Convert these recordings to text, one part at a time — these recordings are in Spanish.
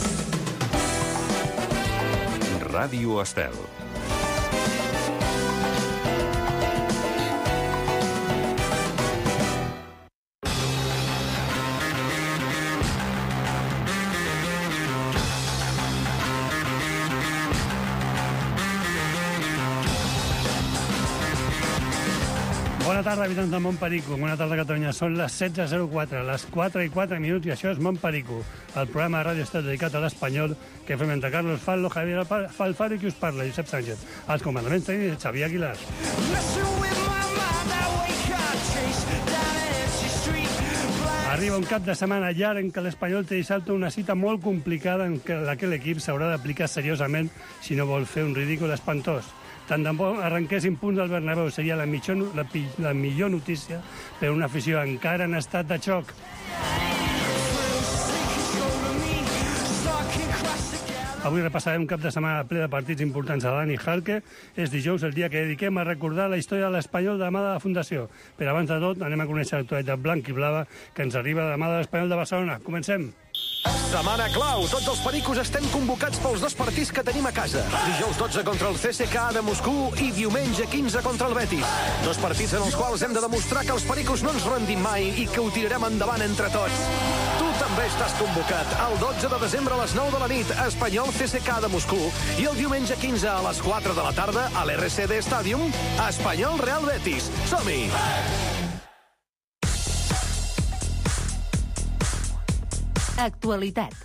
Ràdio Estel. Bona tarda, habitants de Montperico. Bona tarda, Catalunya. Són les 16:04, les 4:04, i això és Montperico, el programa de ràdio estat dedicat a l'espanyol que fem entre Carlos Fallo, Javier Falfaro i qui us parla, Josep Sánchez. Els comandaments tècnics, Xavier Aguilar. Arriba un cap de setmana llarg en què l'Espanyol té dissabte una cita molt complicada en la que l'equip s'haurà d'aplicar seriosament si no vol fer un ridícul espantós. Tant de bo arrenquessin punts del Bernabéu seria la millor notícia per una afició encara en estat de xoc. Avui repassarem un cap de setmana ple de partits importants a Dani Jarque. És dijous el dia que dediquem a recordar la història de l'Espanyol de la mà de la Fundació. Però abans de tot anem a conèixer l'actualitat blanc i blava que ens arriba de la mà de l'Espanyol de Barcelona. Comencem! Setmana clau. Tots els pericos estem convocats pels dos partits que tenim a casa. Dijous 12 contra el CSKA de Moscou i diumenge 15 contra el Betis. Dos partits en els quals hem de demostrar que els pericos no ens rendim mai i que ho tirarem endavant entre tots. Tu també estàs convocat. El 12 de desembre a les 9 de la nit, Espanyol CSKA de Moscou, i el diumenge 15 a les 4 de la tarda a l'RCD Stadium, Espanyol Real Betis. Som-hi! Actualidad.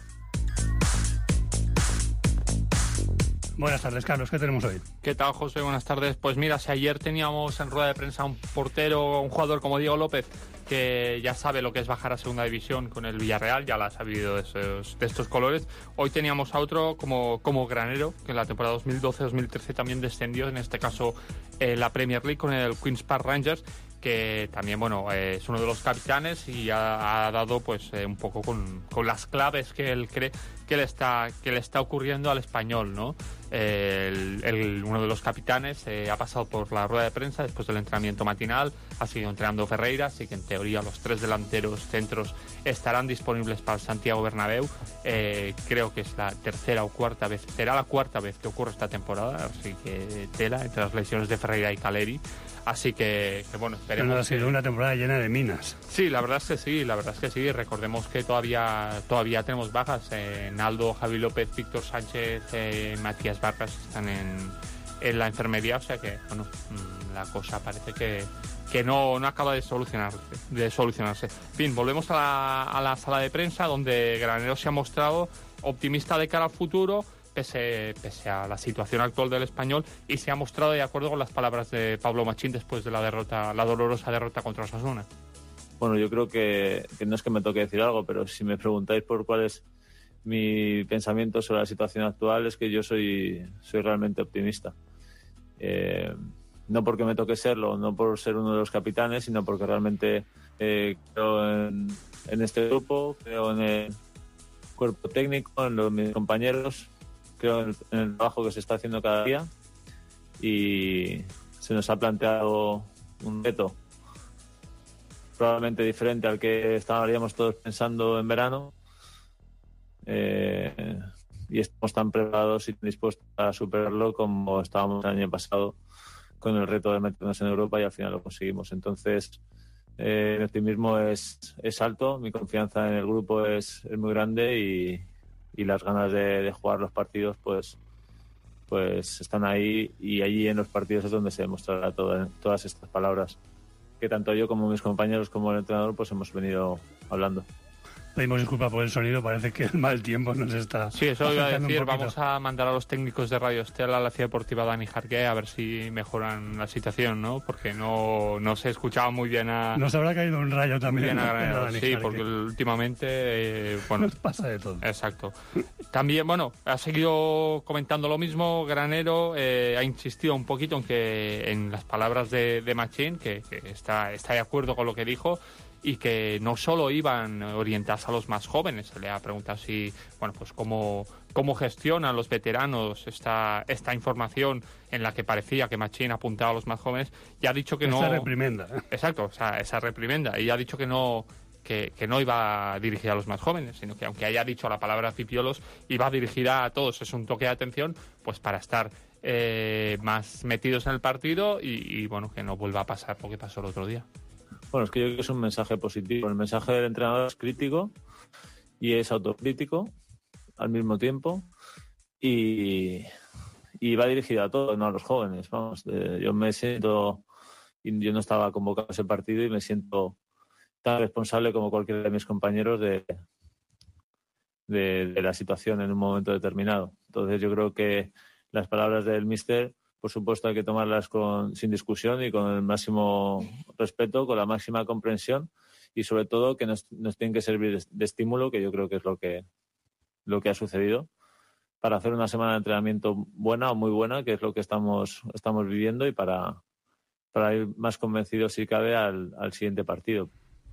Buenas tardes, Carlos. ¿Qué tenemos hoy? ¿Qué tal, José? Buenas tardes. Pues mira, si ayer teníamos en rueda de prensa un portero, un jugador como Diego López, que ya sabe lo que es bajar a segunda división con el Villarreal, ya lo ha sabido de estos colores. Hoy teníamos a otro como Granero, que en la temporada 2012-2013 también descendió, en este caso la Premier League con el Queen's Park Rangers, que también, bueno, es uno de los capitanes y ha dado pues un poco con las claves que él cree que le está ocurriendo al Espanyol, ¿no? Uno de los capitanes ha pasado por la rueda de prensa después del entrenamiento matinal, ha seguido entrenando Ferreira, así que en teoría los tres delanteros centros estarán disponibles para el Santiago Bernabéu. Creo que es la tercera o cuarta vez, será la cuarta vez que ocurre esta temporada, así que tela entre las lesiones de Ferreira y Caleri. Así que bueno, esperemos. Pero ha sido una temporada llena de minas. Sí, la verdad es que sí. Recordemos que todavía tenemos bajas. Naldo, Javi López, Víctor Sánchez, Matías Vargas están en la enfermería, o sea que bueno, la cosa parece que no acaba de solucionarse. En fin, volvemos a la sala de prensa donde Granero se ha mostrado optimista de cara al futuro, pese a la situación actual del Espanyol, y se ha mostrado de acuerdo con las palabras de Pablo Machín después de la dolorosa derrota contra Osasuna. Bueno, yo creo que no es que me toque decir algo, pero si me preguntáis por cuál es mi pensamiento sobre la situación actual, es que yo soy realmente optimista. No porque me toque serlo, no por ser uno de los capitanes, sino porque realmente creo en este grupo, creo en el cuerpo técnico, en mis compañeros, creo en el trabajo que se está haciendo cada día, y se nos ha planteado un reto probablemente diferente al que estaríamos todos pensando en verano, y estamos tan preparados y dispuestos a superarlo como estábamos el año pasado con el reto de meternos en Europa, y al final lo conseguimos. Entonces mi optimismo es alto, mi confianza en el grupo es muy grande, y las ganas de jugar los partidos pues están ahí, y allí en los partidos es donde se demostrará todas estas palabras que tanto yo como mis compañeros como el entrenador pues hemos venido hablando. Pedimos disculpas por el sonido, parece que el mal tiempo nos está... Sí, eso iba a decir, vamos a mandar a los técnicos de Radio Estel a la Ciudad Deportiva Dani Jarque a ver si mejoran la situación, ¿no? Porque no se escuchaba muy bien a... Nos habrá caído un rayo también. Bien a Dani sí, Jarque. Porque últimamente... bueno, nos pasa de todo. Exacto. También, bueno, ha seguido comentando lo mismo, Granero ha insistido un poquito en las palabras de Machín, que está de acuerdo con lo que dijo, y que no solo iban orientadas a los más jóvenes. Se le ha preguntado si, bueno, pues cómo gestionan los veteranos esta información en la que parecía que Machín apuntaba a los más jóvenes, y ha dicho que no... Esa reprimenda. Exacto, o sea, esa reprimenda, y ha dicho que no que no iba dirigida a los más jóvenes, sino que aunque haya dicho la palabra pipiolos, iba dirigida a todos. Es un toque de atención pues para estar más metidos en el partido y bueno, que no vuelva a pasar lo que pasó el otro día. Bueno, es que yo creo que es un mensaje positivo. El mensaje del entrenador es crítico y es autocrítico al mismo tiempo y va dirigido a todos, no a los jóvenes. Vamos, yo me siento, yo no estaba convocado a ese partido y me siento tan responsable como cualquiera de mis compañeros de la situación en un momento determinado. Entonces yo creo que las palabras del míster, por supuesto, hay que tomarlas sin discusión y con el máximo respeto, con la máxima comprensión y sobre todo que nos tienen que servir de estímulo, que yo creo que es lo que ha sucedido, para hacer una semana de entrenamiento buena o muy buena, que es lo que estamos viviendo, y para ir más convencidos, si cabe, al siguiente partido.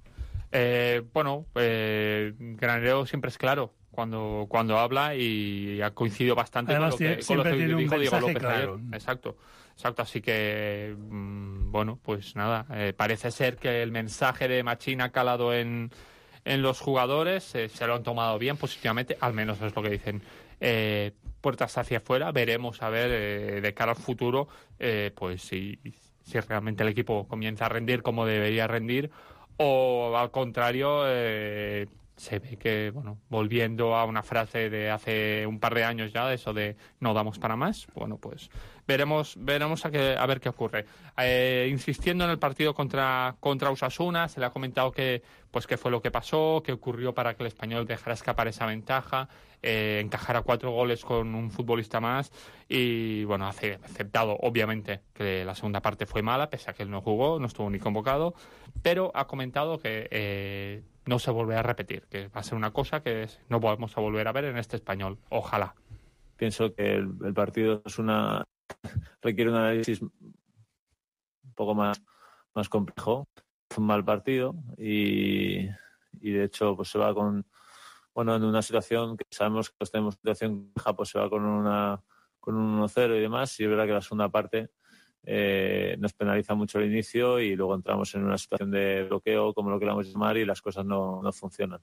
Granero siempre es claro cuando habla y ha coincidido bastante. Además, con lo que dijo Diego López claro. ayer. Exacto, así que bueno, pues nada, parece ser que el mensaje de Machín ha calado en los jugadores, se lo han tomado bien, positivamente, al menos es lo que dicen. Puertas hacia afuera, veremos a ver de cara al futuro pues si realmente el equipo comienza a rendir como debería rendir, o al contrario se ve que, bueno, volviendo a una frase de hace un par de años ya, de eso de no damos para más, bueno, pues veremos a ver qué ocurre. Insistiendo en el partido contra Osasuna, se le ha comentado que fue lo que pasó, qué ocurrió para que el Español dejara escapar esa ventaja, encajara 4 goles con un futbolista más y, bueno, ha aceptado, obviamente, que la segunda parte fue mala, pese a que él no jugó, no estuvo ni convocado, pero ha comentado que no se volverá a repetir, que va a ser una cosa que no vamos a volver a ver en este Español, ojalá. Pienso que el partido requiere un análisis un poco más complejo. Fue un mal partido y de hecho pues se va en una situación que sabemos que tenemos situación compleja, pues se va con un 1-0 y demás, y es verdad que la segunda parte nos penaliza mucho el inicio y luego entramos en una situación de bloqueo, como lo queramos llamar, y las cosas no funcionan.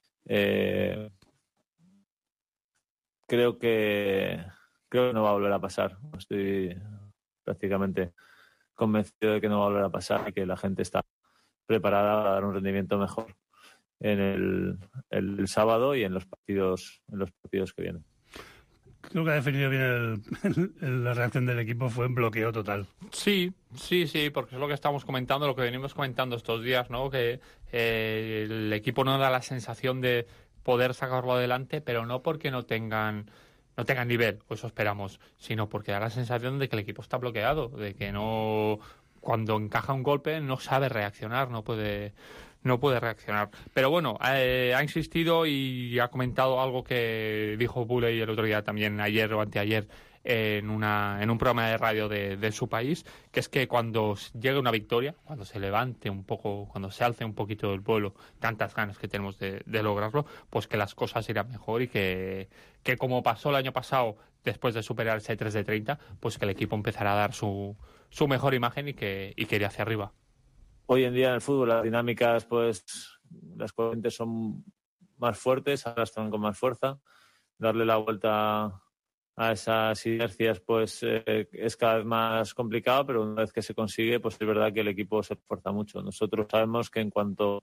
Creo que no va a volver a pasar. Estoy prácticamente convencido de que no va a volver a pasar y que la gente está preparada a dar un rendimiento mejor en el sábado y en los partidos que vienen. Creo que ha definido bien la reacción del equipo, fue un bloqueo total. Sí, porque es lo que estamos comentando, lo que venimos comentando estos días, ¿no? Que el equipo no da la sensación de poder sacarlo adelante, pero no porque no tengan nivel, o eso esperamos, sino porque da la sensación de que el equipo está bloqueado, de que no, cuando encaja un golpe no sabe reaccionar, no puede reaccionar. Pero bueno, ha insistido y ha comentado algo que dijo Buley el otro día también, ayer o anteayer, en un programa de radio de su país, que es que cuando llegue una victoria, cuando se levante un poco, cuando se alce un poquito el vuelo, tantas ganas que tenemos de lograrlo, pues que las cosas irán mejor y que como pasó el año pasado, después de superar ese 3 de 30, pues que el equipo empezará a dar su mejor imagen y que irá hacia arriba. Hoy en día en el fútbol las dinámicas, pues las corrientes son más fuertes, arrastran con más fuerza. Darle la vuelta a esas inercias pues es cada vez más complicado, pero una vez que se consigue, pues es verdad que el equipo se esfuerza mucho. Nosotros sabemos que en cuanto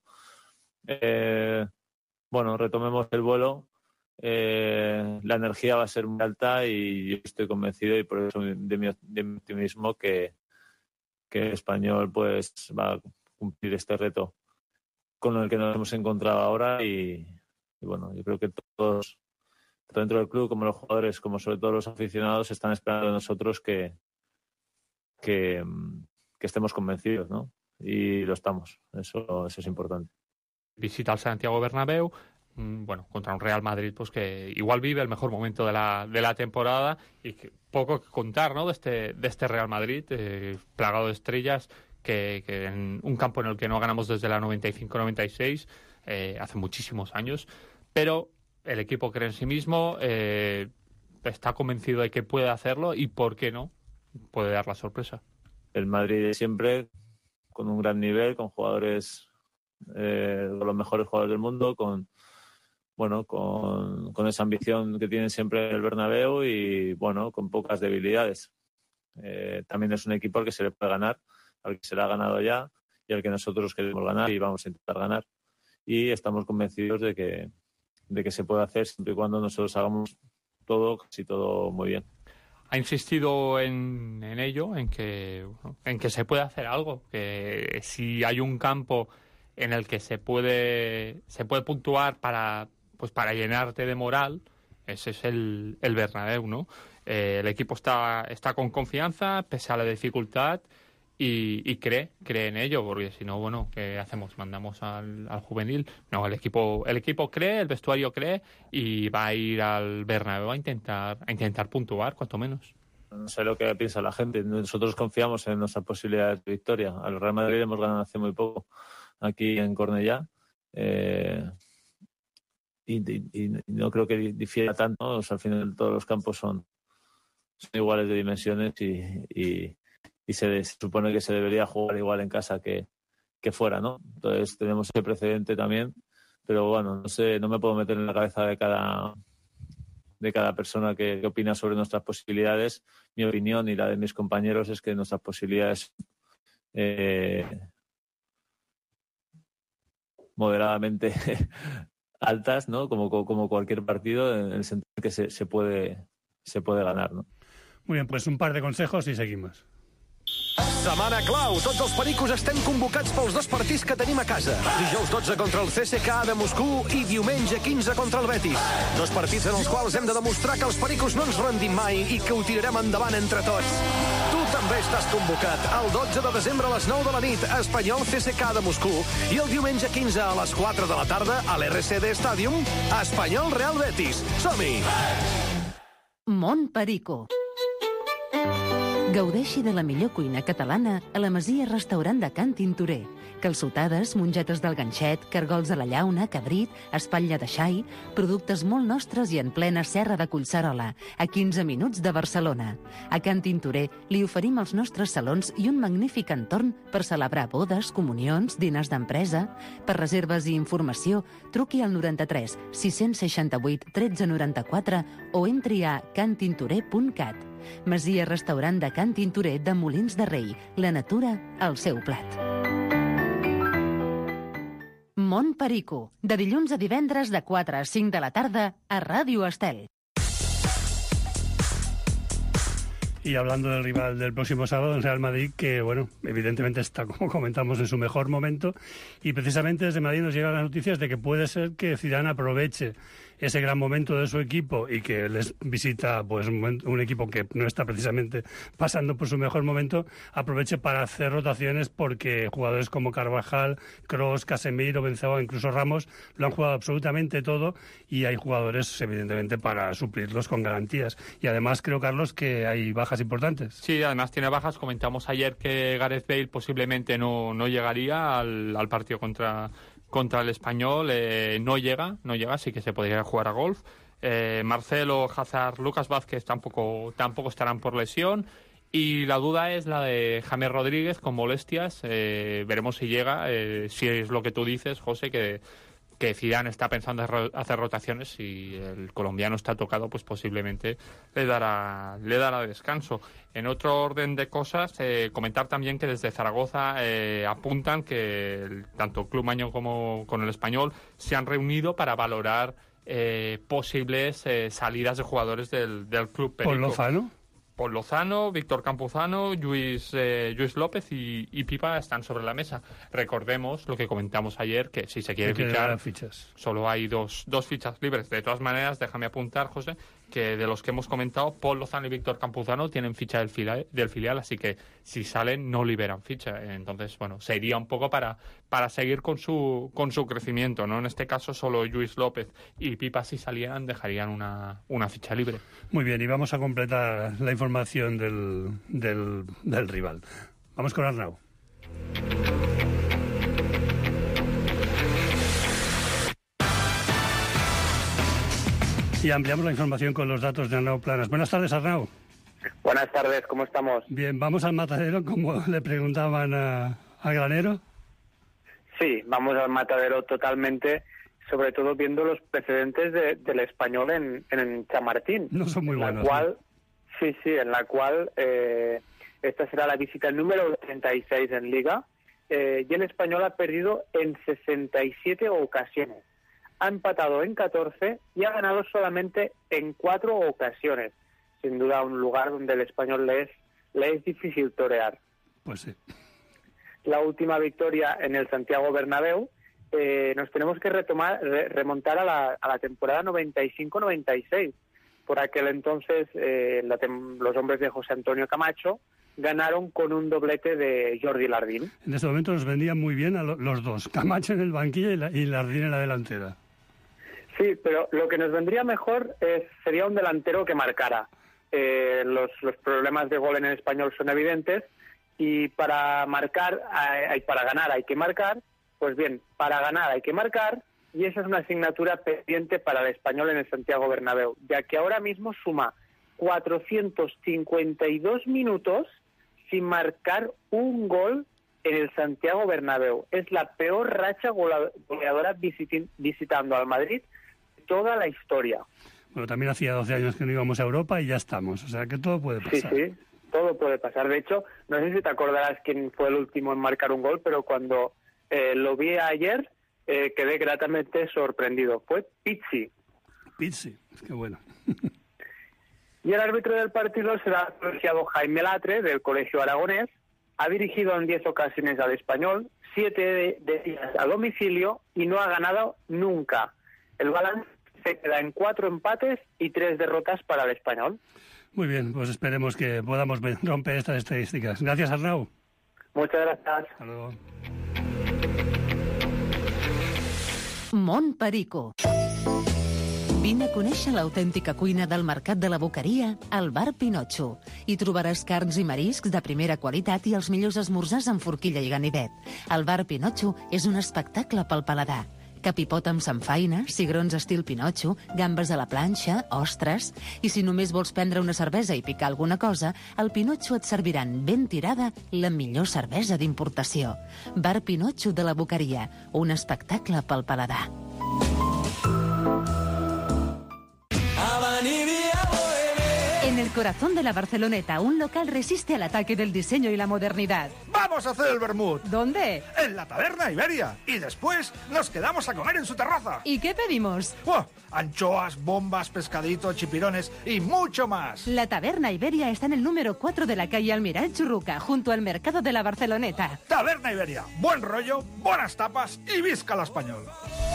retomemos el vuelo, la energía va a ser muy alta y yo estoy convencido, y por eso de mi optimismo, que el Español pues va a cumplir este reto con el que nos hemos encontrado ahora y bueno, yo creo que todos, tanto dentro del club como los jugadores, como sobre todo los aficionados, están esperando de nosotros que estemos convencidos, ¿no? Y lo estamos, eso es importante. Visita al Santiago Bernabéu, contra un Real Madrid pues que igual vive el mejor momento de la temporada y que poco que contar, ¿no? de este Real Madrid plagado de estrellas, que en un campo en el que no ganamos desde la 95-96 hace muchísimos años, pero el equipo cree en sí mismo, está convencido de que puede hacerlo y por qué no puede dar la sorpresa. El Madrid siempre con un gran nivel, con jugadores con los mejores jugadores del mundo, con esa ambición que tienen siempre el Bernabéu y, bueno, con pocas debilidades. También es un equipo al que se le puede ganar, al que se le ha ganado ya y al que nosotros queremos ganar y vamos a intentar ganar. Y estamos convencidos de que se puede hacer siempre y cuando nosotros hagamos casi todo muy bien. Ha insistido en ello, en que se puede hacer algo, que si hay un campo en el que se puede puntuar para llenarte de moral, ese es el Bernabéu, ¿no? El equipo está con confianza pese a la dificultad y cree en ello, porque si no, bueno, ¿qué hacemos? ¿Mandamos al juvenil? No, el equipo cree, el vestuario cree y va a ir al Bernabéu a intentar puntuar, cuanto menos. No sé lo que piensa la gente. Nosotros confiamos en nuestras posibilidades de victoria. Al Real Madrid hemos ganado hace muy poco aquí en Cornellá. Y no creo que difiera tanto, ¿no? O sea, al final todos los campos son iguales de dimensiones y se supone que se debería jugar igual en casa que fuera, ¿no? Entonces tenemos ese precedente también, pero bueno, no sé, no me puedo meter en la cabeza de cada persona que opina sobre nuestras posibilidades. Mi opinión y la de mis compañeros es que nuestras posibilidades moderadamente altas, ¿no? Como cualquier partido, en el sentido que se puede ganar, ¿no? Muy bien, pues un par de consejos y seguimos. Setmana clau. Tots els pericos estem convocats pels 2 partits que tenim a casa. Dijous 12 contra el CSKA de Moscou i diumenge 15 contra el Betis. 2 partits en els quals hem de demostrar que els pericos no ens rendim mai i que ho tirarem endavant entre tots. Tu també estàs convocat. El 12 de desembre a les 9 de la nit, Espanyol CSKA de Moscou, i el diumenge 15 a les 4 de la tarda a l'RCD Stadium, Espanyol Real Betis. Som-hi! Mont Perico. Gaudeixi de la millor cuina catalana a la Masia Restaurant de Can Tintorer. Calçotades, mongetes del ganxet, cargols a la llauna, cabrit, espatlla de xai, productes molt nostres i en plena serra de Collserola, a 15 minuts de Barcelona. A Can Tintorer li oferim els nostres salons i un magnífic entorn per celebrar bodes, comunions, dinars d'empresa. Per reserves i informació, truqui al 93 668 1394 o entri a cantintorer.cat. Masia Restaurant de Can Tintorer de Molins de Rei. La natura al seu plat. Mont Perico, de dilluns a divendres de 4 a 5 de la tarda a Ràdio Estel. Y hablando del rival del próximo sábado, el Real Madrid, que, bueno, evidentemente está, como comentamos, en su mejor momento. Y precisamente desde Madrid nos llegan las noticias de que puede ser que Zidane aproveche ese gran momento de su equipo y que les visita pues un equipo que no está precisamente pasando por su mejor momento, aproveche para hacer rotaciones, porque jugadores como Carvajal, Kroos, Casemiro, Benzema, incluso Ramos, lo han jugado absolutamente todo y hay jugadores, evidentemente, para suplirlos con garantías. Y además creo, Carlos, que hay bajas importantes. Sí, además tiene bajas. Comentamos ayer que Gareth Bale posiblemente no llegaría al partido contra el Español. No llega, sí que se podría jugar a golf. Marcelo, Hazard, Lucas Vázquez tampoco estarán por lesión. Y la duda es la de James Rodríguez con molestias. Veremos si llega, si es lo que tú dices, José, que Zidane está pensando hacer rotaciones y el colombiano está tocado, pues posiblemente le dará descanso. En otro orden de cosas, comentar también que desde Zaragoza apuntan que tanto el Club Maño como con el Español se han reunido para valorar posibles salidas de jugadores del Club Perico. ¿Por Lozano? Paul Lozano, Víctor Campuzano, Lluís López y Pipa están sobre la mesa. Recordemos lo que comentamos ayer, que si se quiere fichar, solo hay dos fichas libres. De todas maneras, déjame apuntar, José, que de los que hemos comentado, Paul Lozano y Víctor Campuzano tienen ficha del filial, así que si salen no liberan ficha. Entonces, bueno, sería un poco para seguir con su crecimiento, ¿no? En este caso, solo Lluís López y Pipa, si salieran, dejarían una ficha libre. Muy bien, y vamos a completar la información del rival. Vamos con Arnau. Y ampliamos la información con los datos de Arnau Planas. Buenas tardes, Arnau. Buenas tardes, ¿cómo estamos? Bien, vamos al matadero, como le preguntaban a Granero. Sí, vamos al matadero totalmente, sobre todo viendo los precedentes del Español en Chamartín. No son muy buenos. En la cual esta será la visita número 36 en Liga, y el Español ha perdido en 67 ocasiones. Ha empatado en 14 y ha ganado solamente en 4 ocasiones. Sin duda un lugar donde el Español le es difícil torear. Pues sí. La última victoria en el Santiago Bernabéu, nos tenemos que remontar a la temporada 95-96. Por aquel entonces los hombres de José Antonio Camacho ganaron con un doblete de Jordi Lardín. En este momento nos vendían muy bien a los dos, Camacho en el banquillo y Lardín en la delantera. Sí, pero lo que nos vendría mejor sería un delantero que marcara. Los problemas de gol en el Español son evidentes y para ganar hay que marcar. Pues bien, para ganar hay que marcar y esa es una asignatura pendiente para el Español en el Santiago Bernabéu, ya que ahora mismo suma 452 minutos sin marcar un gol en el Santiago Bernabéu. Es la peor racha goleadora visitando al Madrid de toda la historia. Bueno, también hacía 12 años que no íbamos a Europa y ya estamos. O sea, que todo puede pasar. Sí, todo puede pasar. De hecho, no sé si te acordarás quién fue el último en marcar un gol, pero cuando lo vi ayer quedé gratamente sorprendido. Fue Pizzi. Pizzi, qué bueno. Y el árbitro del partido será el colegiado Jaime Latre, del Colegio Aragonés. Ha dirigido en 10 ocasiones al Español, 7 de ellas a domicilio y no ha ganado nunca. El balance se queda en 4 empates y 3 derrotas para el Español. Muy bien, pues esperemos que podamos romper estas estadísticas. Gracias, Arnau. Muchas gracias. Hasta luego. Mont Perico. Vine a conèixer l'autèntica cuina del Mercat de la Boqueria al Bar Pinotxo. Hi trobaràs carns i mariscs de primera qualitat i els millors esmorzars amb forquilla i ganivet. El Bar Pinotxo és un espectacle pel paladar. Capipot amb samfaina, cigrons estil Pinotxo, gambes a la planxa, ostres... I si només vols prendre una cervesa i picar alguna cosa, al Pinotxo et serviran ben tirada la millor cervesa d'importació. Bar Pinotxo de la Boqueria, un espectacle pel paladar. En el corazón de la Barceloneta, un local resiste al ataque del diseño y la modernidad. ¡Vamos a hacer el vermut! ¿Dónde? En la Taberna Iberia. Y después nos quedamos a comer en su terraza. ¿Y qué pedimos? ¡Oh! Anchoas, bombas, pescadito, chipirones y mucho más. La Taberna Iberia está en el número 4 de la calle Almirall Churruca, junto al mercado de la Barceloneta. Taberna Iberia. Buen rollo, buenas tapas y visca l'espanyol.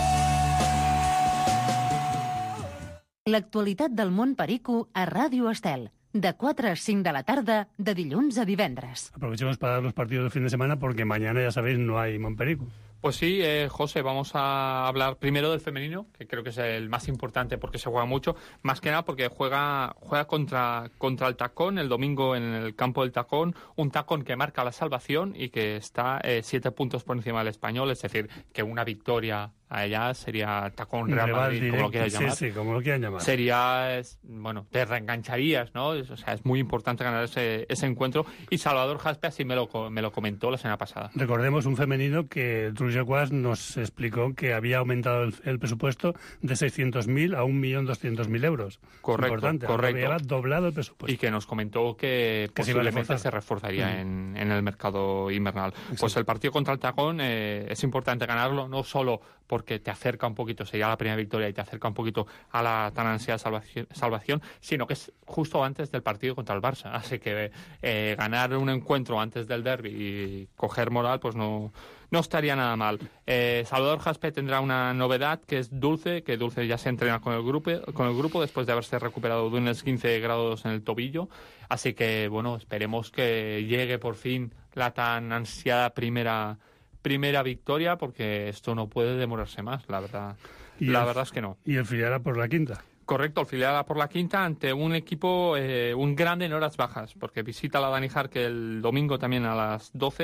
L'actualitat del món perico a Ràdio Estel. De 4 a 5 de la tarda, de dilluns a divendres. Aprovechemos para dar los partidos del fin de semana porque mañana, ya sabéis, no hay Montperico. Pues sí, José, vamos a hablar primero del femenino, que creo que es el más importante porque se juega mucho, más que nada porque juega contra el Tacón el domingo en el campo del Tacón, un Tacón que marca la salvación y que está 7 puntos por encima del Español, es decir, que una victoria a ella sería Tacón Real Madrid, directo, como lo quieras llamar. Sí, como lo quieran llamar. Sería, bueno, te reengancharías, ¿no? O sea, es muy importante ganar ese encuentro. Y Salvador Jaspe así me lo comentó la semana pasada. Recordemos un femenino que Trujillo Guas nos explicó que había aumentado el presupuesto de 600.000 a 1.200.000 euros. Correcto, importante, correcto. Había doblado el presupuesto. Y que nos comentó que posiblemente se reforzaría en el mercado invernal. Exacto. Pues el partido contra el Tacón es importante ganarlo, no solo porque te acerca un poquito, sería la primera victoria y te acerca un poquito a la tan ansiada salvación, sino que es justo antes del partido contra el Barça. Así que ganar un encuentro antes del derbi y coger moral, pues no estaría nada mal. Salvador Jaspe tendrá una novedad, que es Dulce, que Dulce ya se entrena con el grupo después de haberse recuperado de unos 15 grados en el tobillo. Así que, bueno, esperemos que llegue por fin la tan ansiada primera victoria, porque esto no puede demorarse más, la verdad. La verdad es que no. Y el filial por la quinta. Correcto, el filial por la quinta ante un equipo, un grande en horas bajas, porque visita la Dani Jarque el domingo también a las 12,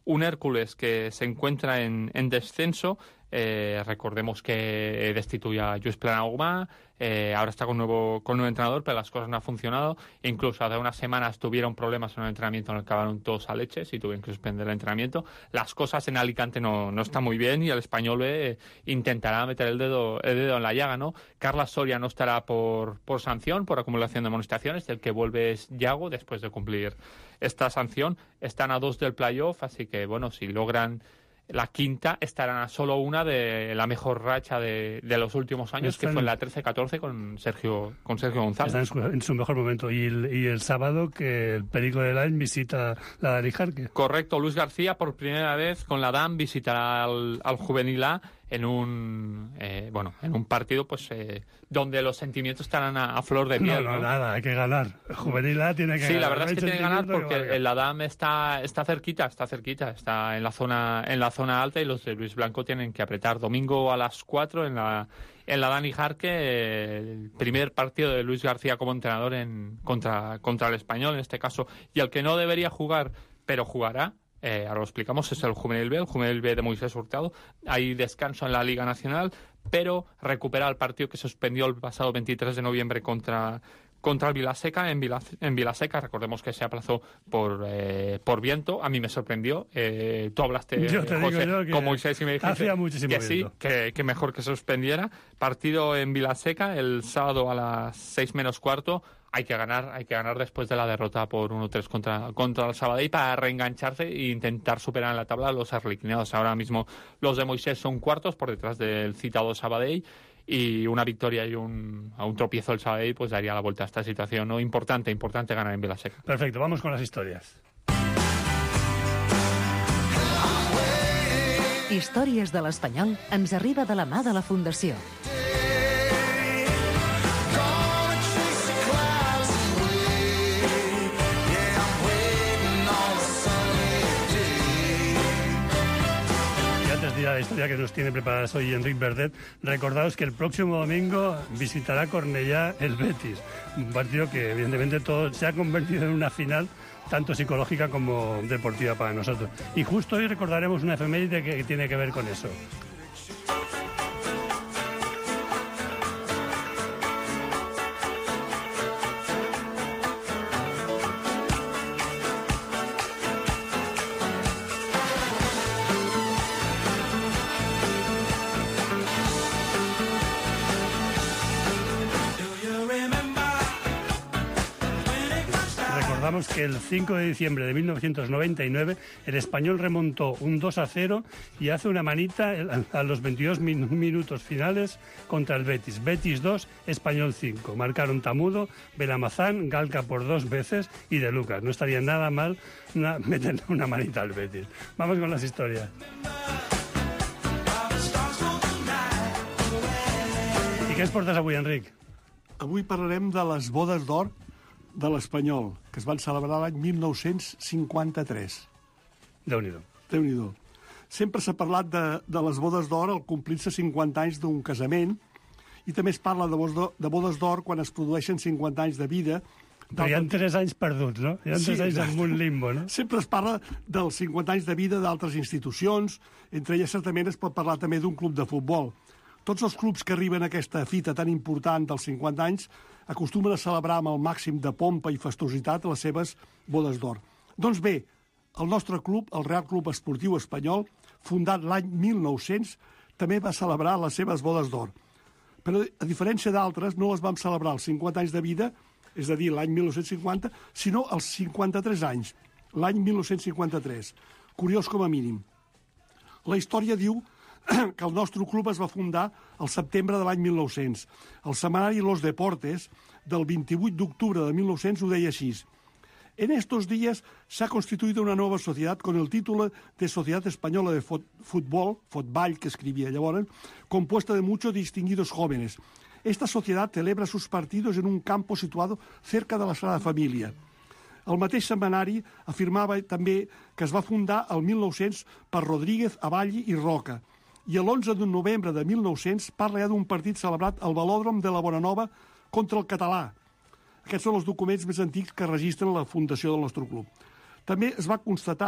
un Hércules que se encuentra en descenso. Recordemos que destituye a Lluís Planagumà, ahora está con nuevo entrenador, pero las cosas no han funcionado. Incluso hace unas semanas tuvieron problemas en el entrenamiento en el que acabaron todos a leches y tuvieron que suspender el entrenamiento. Las cosas en Alicante no están muy bien y el Español B intentará meter el dedo en la llaga, ¿no? Carles Soria no estará por sanción, por acumulación de amonestaciones. El que vuelve es Yago después de cumplir esta sanción. Están a 2 del playoff, así que, bueno, si logran la quinta, estarán a solo una de la mejor racha de los últimos años, que fue en la 13-14 con Sergio González. Están en su mejor momento. Y el sábado que el Perico de Lain visita la Dani Jarque. Correcto, Luis García por primera vez con la DAM visitará al Juvenil A en un partido pues donde los sentimientos estarán a flor de piel. No, nada, hay que ganar. El Juvenil A tiene que ganar. Sí, la verdad es que tiene que ganar porque el Adam está cerquita, está en la zona alta y los de Luis Blanco tienen que apretar. Domingo a las 4 en la Dani Jarque, el primer partido de Luis García como entrenador contra el Español en este caso, y el que no debería jugar, pero jugará. Ahora lo explicamos, es el Juvenil B de Moisés Hurtado. Hay descanso en la Liga Nacional, pero recupera el partido que se suspendió el pasado 23 de noviembre contra el Vilaseca en Vilaseca. Recordemos que se aplazó por viento. A mí me sorprendió. Tú hablaste, José, con Moisés y me dijiste hacía muchísimo que viento. Sí, que mejor que se suspendiera. Partido en Vilaseca el sábado a las 6 menos cuarto. Hay que ganar después de la derrota por 1-3 contra el Sabadell para reengancharse e intentar superar en la tabla a los arlequinados. Ahora mismo los de Moisés son cuartos por detrás del citado Sabadell, y una victoria y a un tropiezo del Sabadell pues daría la vuelta a esta situación, ¿no? Importante ganar en Vilaseca. Perfecto, vamos con las historias. Històries de l'Espanyol ens arriba de la mà de la Fundació. La historia que nos tiene preparadas hoy Enric Verdet. Recordaos que el próximo domingo visitará Cornellá el Betis, un partido que evidentemente todo se ha convertido en una final tanto psicológica como deportiva para nosotros. Y justo hoy recordaremos una efeméride que tiene que ver con eso. Recordamos que el 5 de diciembre de 1999 el Español remontó un 2-0 y hace una manita a los 22 minutos finales contra el Betis. Betis 2, Español 5. Marcaron Tamudo, Belamazán, Galca por 2 veces y De Lucas. No estaría nada mal meterle una manita al Betis. Vamos con las historias. I què ens portes avui, Enric? Avui parlarem de les bodes d'or de l'Espanyol, que es van celebrar l'any 1953. Déu-n'hi-do. Déu-n'hi-do. Sempre s'ha parlat de les bodes d'or al complir-se 50 anys d'un casament, i també es parla de bodes d'or quan es produeixen 50 anys de vida. Però hi ha 3 anys perduts, no? Hi ha 3 anys en un limbo, no? Sempre es parla dels 50 anys de vida d'altres institucions, entre elles certament es pot parlar també d'un club de futbol. Tots els clubs que arriben a aquesta fita tan important dels 50 anys acostumen a celebrar amb el màxim de pompa i festositat les seves bodes d'or. Doncs bé, el nostre club, el Real Club Esportiu Espanyol, fundat l'any 1900, també va celebrar les seves bodes d'or. Però, a diferència d'altres, no les vam celebrar els 50 anys de vida, és a dir, l'any 1950, sinó els 53 anys, l'any 1953. Curiós com a mínim. La història diu que el nostre club es va fundar el setembre de l'any 1900. El setmanari Los Deportes, del 28 d'octubre de 1900, ho deia així. En estos días se ha constituido una nueva sociedad con el título de Sociedad Española de Fútbol, Fotball, que escribía llavors, compuesta de muchos distinguidos jóvenes. Esta sociedad celebra sus partidos en un campo situado cerca de la Sagrada Família. El mateix setmanari afirmava també que es va fundar el 1900 per Rodríguez, Avalli i Roca, i l'11 de novembre de 1900 parla ja d'un partit celebrat al Velòdrom de la Bonanova contra el Català. Aquests són els documents més antics que registren la fundació del nostre club. També es va constatar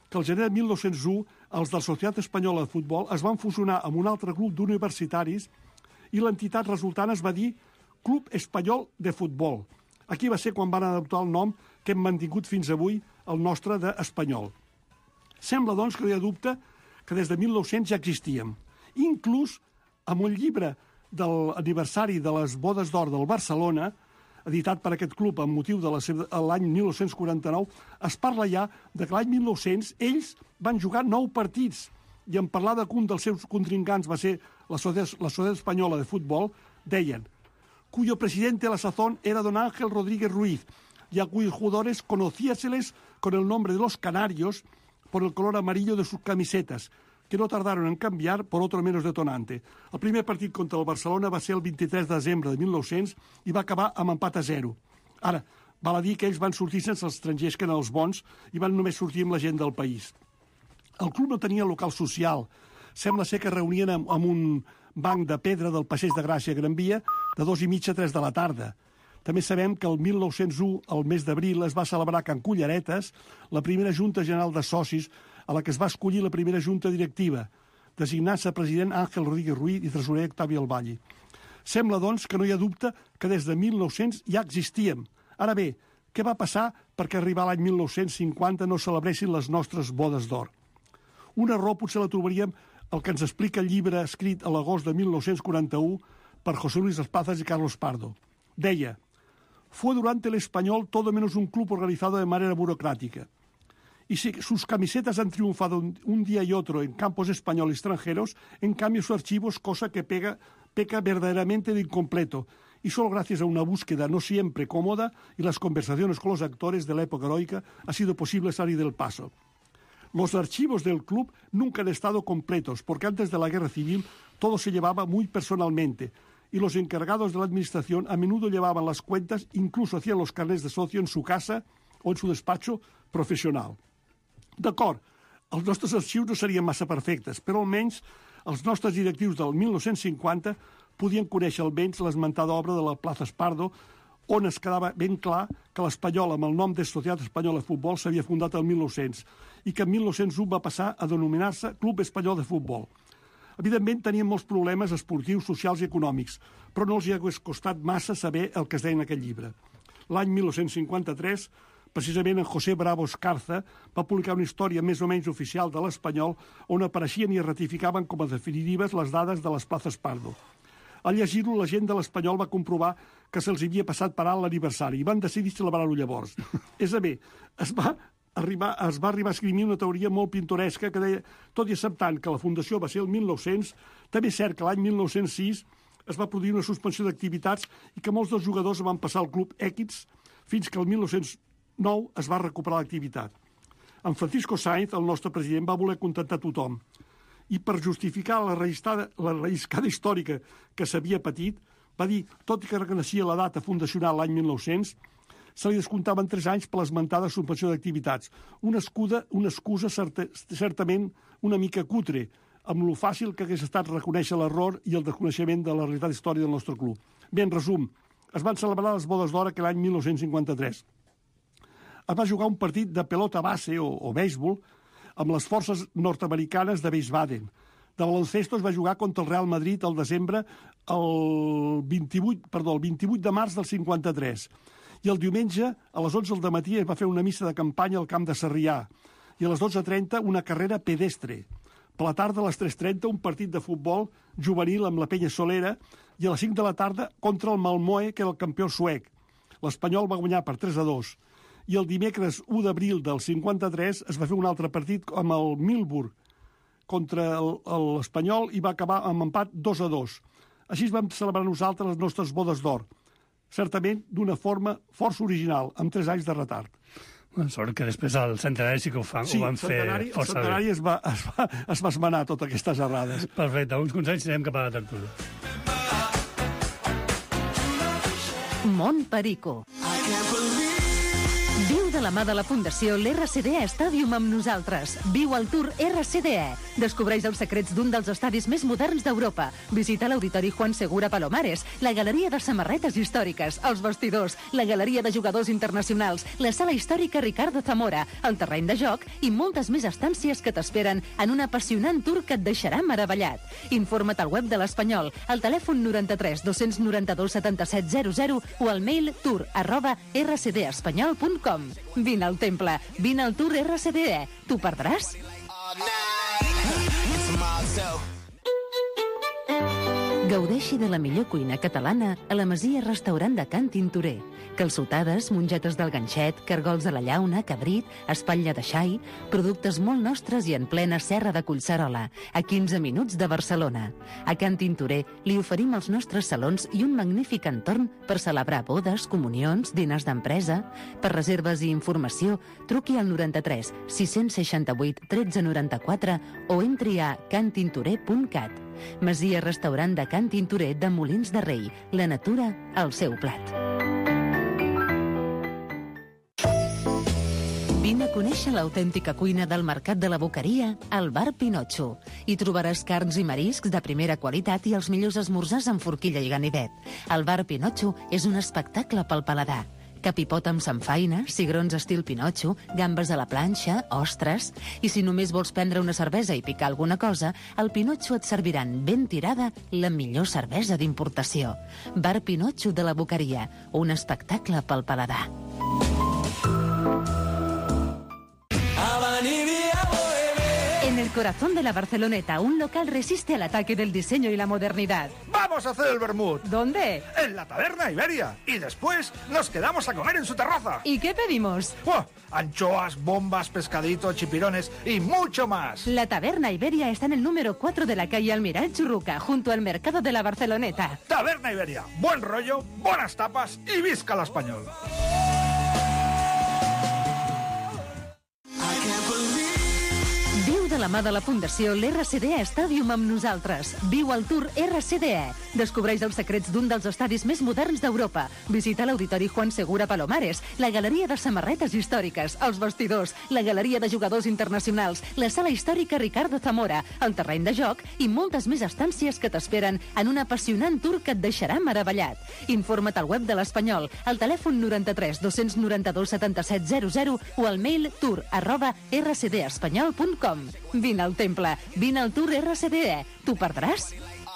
que al gener de 1901 els de la Societat Espanyola de Futbol es van fusionar amb un altre grup d'universitaris i l'entitat resultant es va dir Club Espanyol de Futbol. Aquí va ser quan van adoptar el nom que hem mantingut fins avui, el nostre d'Espanyol. Sembla, doncs, que no hi ha dubte que des de 1900 ja existíem. Inclús amb un llibre de l'aniversari de les Bodes d'Or del Barcelona, editat per aquest club amb motiu de l'any 1949, es parla ja de que l'any 1900 ells van jugar 9 partits i en parlar de que un dels seus contrincants va ser la Sociedad Española de Fútbol, deien, cuyo presidente a la sazón era don Ángel Rodríguez Ruiz y a cuyos jugadores conocíaseles con el nombre de los canarios por el color amarillo de sus camisetas, que no tardaron en canviar por otro menos detonante. El primer partit contra el Barcelona va ser el 23 de desembre de 1900 i va acabar amb empat a 0. Ara, val a dir que ells van sortir sense els estrangers, que eren els bons, i van només sortir amb la gent del país. El club no tenia local social. Sembla ser que reunien amb un banc de pedra del Passeig de Gràcia a Gran Via de 2:30 a 3 de la tarda. També sabem que el 1901, al mes d'abril, es va celebrar a Can Culleretes la primera Junta General de Socis a la que es va escollir la primera Junta Directiva, designant-se president Àngel Rodríguez Ruiz i tresorer Octavi Alballe. Sembla, doncs, que no hi ha dubte que des de 1900 ja existíem. Ara bé, què va passar perquè arribar l'any 1950 no celebressin les nostres bodes d'or? Un error potser la trobaríem el que ens explica el llibre escrit a l'agost de 1941 per José Luis Espazas y Carlos Pardo. Deia, fue durante el Español todo menos un club organizado de manera burocrática. Y si sus camisetas han triunfado un día y otro en campos españoles y extranjeros, en cambio su archivo es cosa que peca verdaderamente de incompleto, y solo gracias a una búsqueda no siempre cómoda y las conversaciones con los actores de la época heroica ha sido posible salir del paso. Los archivos del club nunca han estado completos, porque antes de la Guerra Civil todo se llevaba muy personalmente, y los encargados de la administración a menudo llevaban las cuentas, incluso hacían los carnets de socio en su casa o en su despacho professional. D'acord, els nostres arxius no serien massa perfectes, però almenys els nostres directius del 1950 podien conèixer almenys l'esmentada obra de la Plaza Espardo, on es quedava ben clar que l'Espanyol, amb el nom de Societat Espanyola de Futbol, s'havia fundat el 1900 i que en 1901 va passar a denominar-se Club Espanyol de Futbol. Evidentment, tenien molts problemes esportius, socials i econòmics, però no els hi hagués costat massa saber el que es deia en aquest llibre. L'any 1953, precisament en José Bravo Escarza va publicar una història més o menys oficial de l'Espanyol on apareixien i es ratificaven com a definitives les dades de les Plazas Pardo. Al llegir-lo, la gent de l'Espanyol va comprovar que se'ls havia passat per alt l'aniversari i van decidir celebrar-ho llavors. És a dir, es va arribar a escriure una teoria molt pintoresca que deia, tot i acceptant que la fundació va ser el 1900, també és cert que l'any 1906 es va produir una suspensió d'activitats i que molts dels jugadors van passar al club Èquids fins que el 1909 es va recuperar l'activitat. En Francisco Sáenz, el nostre president, va voler contentar tothom i per justificar la relliscada històrica que s'havia patit, va dir, tot i que reconeixia la data fundacional l'any 1900, se li descomptaven 3 anys per l'esmentada suspensió d'activitats. Una excusa certament una mica cutre, amb lo fàcil que hagués estat reconèixer l'error i el desconeixement de la realitat històrica del nostre club. Bé, en resum, es van celebrar les bodes d'or aquell any 1953. Es va jugar un partit de pelota base o béisbol amb les forces nord-americanes de Wiesbaden. De baloncesto es va jugar contra el Real Madrid al desembre, el 28 de març del 53. I el diumenge, a les 11 del matí, es va fer una missa de campanya al camp de Sarrià. I a les 12:30, una carrera pedestre. Per la tarda, a les 3:30, un partit de futbol juvenil amb la Penya Solera. I a les 5 de la tarda, contra el Malmö, que era el campió suec. L'Espanyol va guanyar per 3-2. I el dimecres 1 d'abril del 53 es va fer un altre partit amb el Milburg contra l'Espanyol i va acabar amb empat 2-2. Així vam celebrar nosaltres les nostres bodes d'or. Certament d'una forma força original, amb 3 anys de retard. Sort que després al centenari sí que ho van fer força bé. Sí, el centenari es va esmenar totes aquestes errades. Perfecte, uns consells i anem cap a la tertúlia. Mont Perico. Viu de la mà de la Fundació l'RCDE Stadium amb nosaltres. Viu el Tour RCDE. Descobreix els secrets d'un dels estadis més moderns d'Europa. Visita l'Auditori Juan Segura Palomares, la Galeria de Samarretes Històriques, els vestidors, la Galeria de Jugadors Internacionals, la Sala Històrica Ricardo Zamora, el terreny de joc i moltes més estàncies que t'esperen en un apassionant tour que et deixarà meravellat. Informa't al web de l'Espanyol, al telèfon 93 292 77 00 o al mail tour@rcdespanyol.com. Vine al temple, vine al Tour RCDE. T'ho perdràs? Gaudeixi de la millor cuina catalana a la Masia Restaurant de Can Tintorer. Calçotades, mongetes del ganxet, cargols de la llauna, cabrit, espatlla de xai, productes molt nostres i en plena serra de Collserola, a 15 minuts de Barcelona. A Can Tintorer li oferim els nostres salons i un magnífic entorn per celebrar bodes, comunions, dinars d'empresa. Per reserves i informació, truqui al 93 668 1394 o entri a cantintorer.cat. Masia Restaurant de Can Tintorer de Molins de Rei. La natura al seu plat. Vine a conèixer l'autèntica cuina del Mercat de la Boqueria al Bar Pinotxo. Hi trobaràs carns i mariscs de primera qualitat i els millors esmorzars amb forquilla i ganivet. El Bar Pinotxo és un espectacle pel paladar. Capipot amb samfaina, cigrons estil Pinotxo, gambes a la planxa, ostres... I si només vols prendre una cervesa i picar alguna cosa, al Pinotxo et serviran ben tirada la millor cervesa d'importació. Bar Pinotxo de la Boqueria, un espectacle pel paladar. En el corazón de la Barceloneta, un local resiste al ataque del diseño y la modernidad. ¡Vamos a hacer el vermut! ¿Dónde? En la Taberna Iberia. Y después nos quedamos a comer en su terraza. ¿Y qué pedimos? ¡Buah! Anchoas, bombas, pescadito, chipirones y mucho más. La Taberna Iberia está en el número 4 de la calle Almiral Churruca, junto al mercado de la Barceloneta. Taberna Iberia. Buen rollo, buenas tapas y visca la español. Viu de la mà de la Fundació l'RCDE Stadium amb nosaltres. Viu el Tour RCDE. Descobreix els secrets d'un dels estadis més moderns d'Europa. Visita l'Auditori Juan Segura Palomares, la Galeria de Samarretes Històriques, els vestidors, la Galeria de Jugadors Internacionals, la Sala Històrica Ricardo Zamora, el terreny de joc i moltes més estàncies que t'esperen en un apassionant tour que et deixarà meravellat. Informa't al web de l'Espanyol, al telèfon 93 292 77 00 o al mail tour@rcdespanyol.com. Vine al temple, vine al Tour RCDE. T'ho perdràs?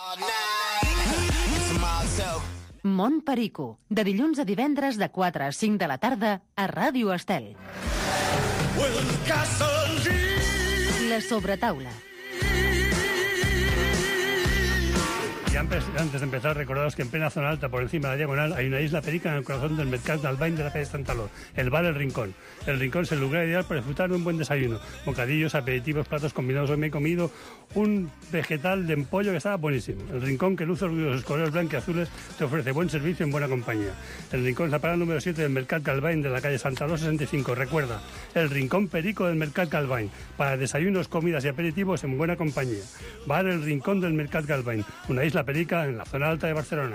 Mont Perico, de dilluns a divendres de 4 a 5 de la tarda a Ràdio Estel. La sobretaula. Y antes de empezar, recordaros que en plena zona alta, por encima de la diagonal, hay una isla perica en el corazón del Mercat d'Albany de la calle Santaló, el bar El Rincón. El Rincón es el lugar ideal para disfrutar de un buen desayuno. Bocadillos, aperitivos, platos combinados. Hoy me he comido un vegetal de pollo que estaba buenísimo. El Rincón, que luce orgulloso de sus colores blancos y azules, te ofrece buen servicio en buena compañía. El Rincón es la parada número 7 del Mercat d'Albany de la calle Santaló 65. Recuerda, el Rincón Perico del Mercat d'Albany, para desayunos, comidas y aperitivos en buena compañía. Bar El Rincón del Mercat d'Albany, una isla perica en la zona alta de Barcelona.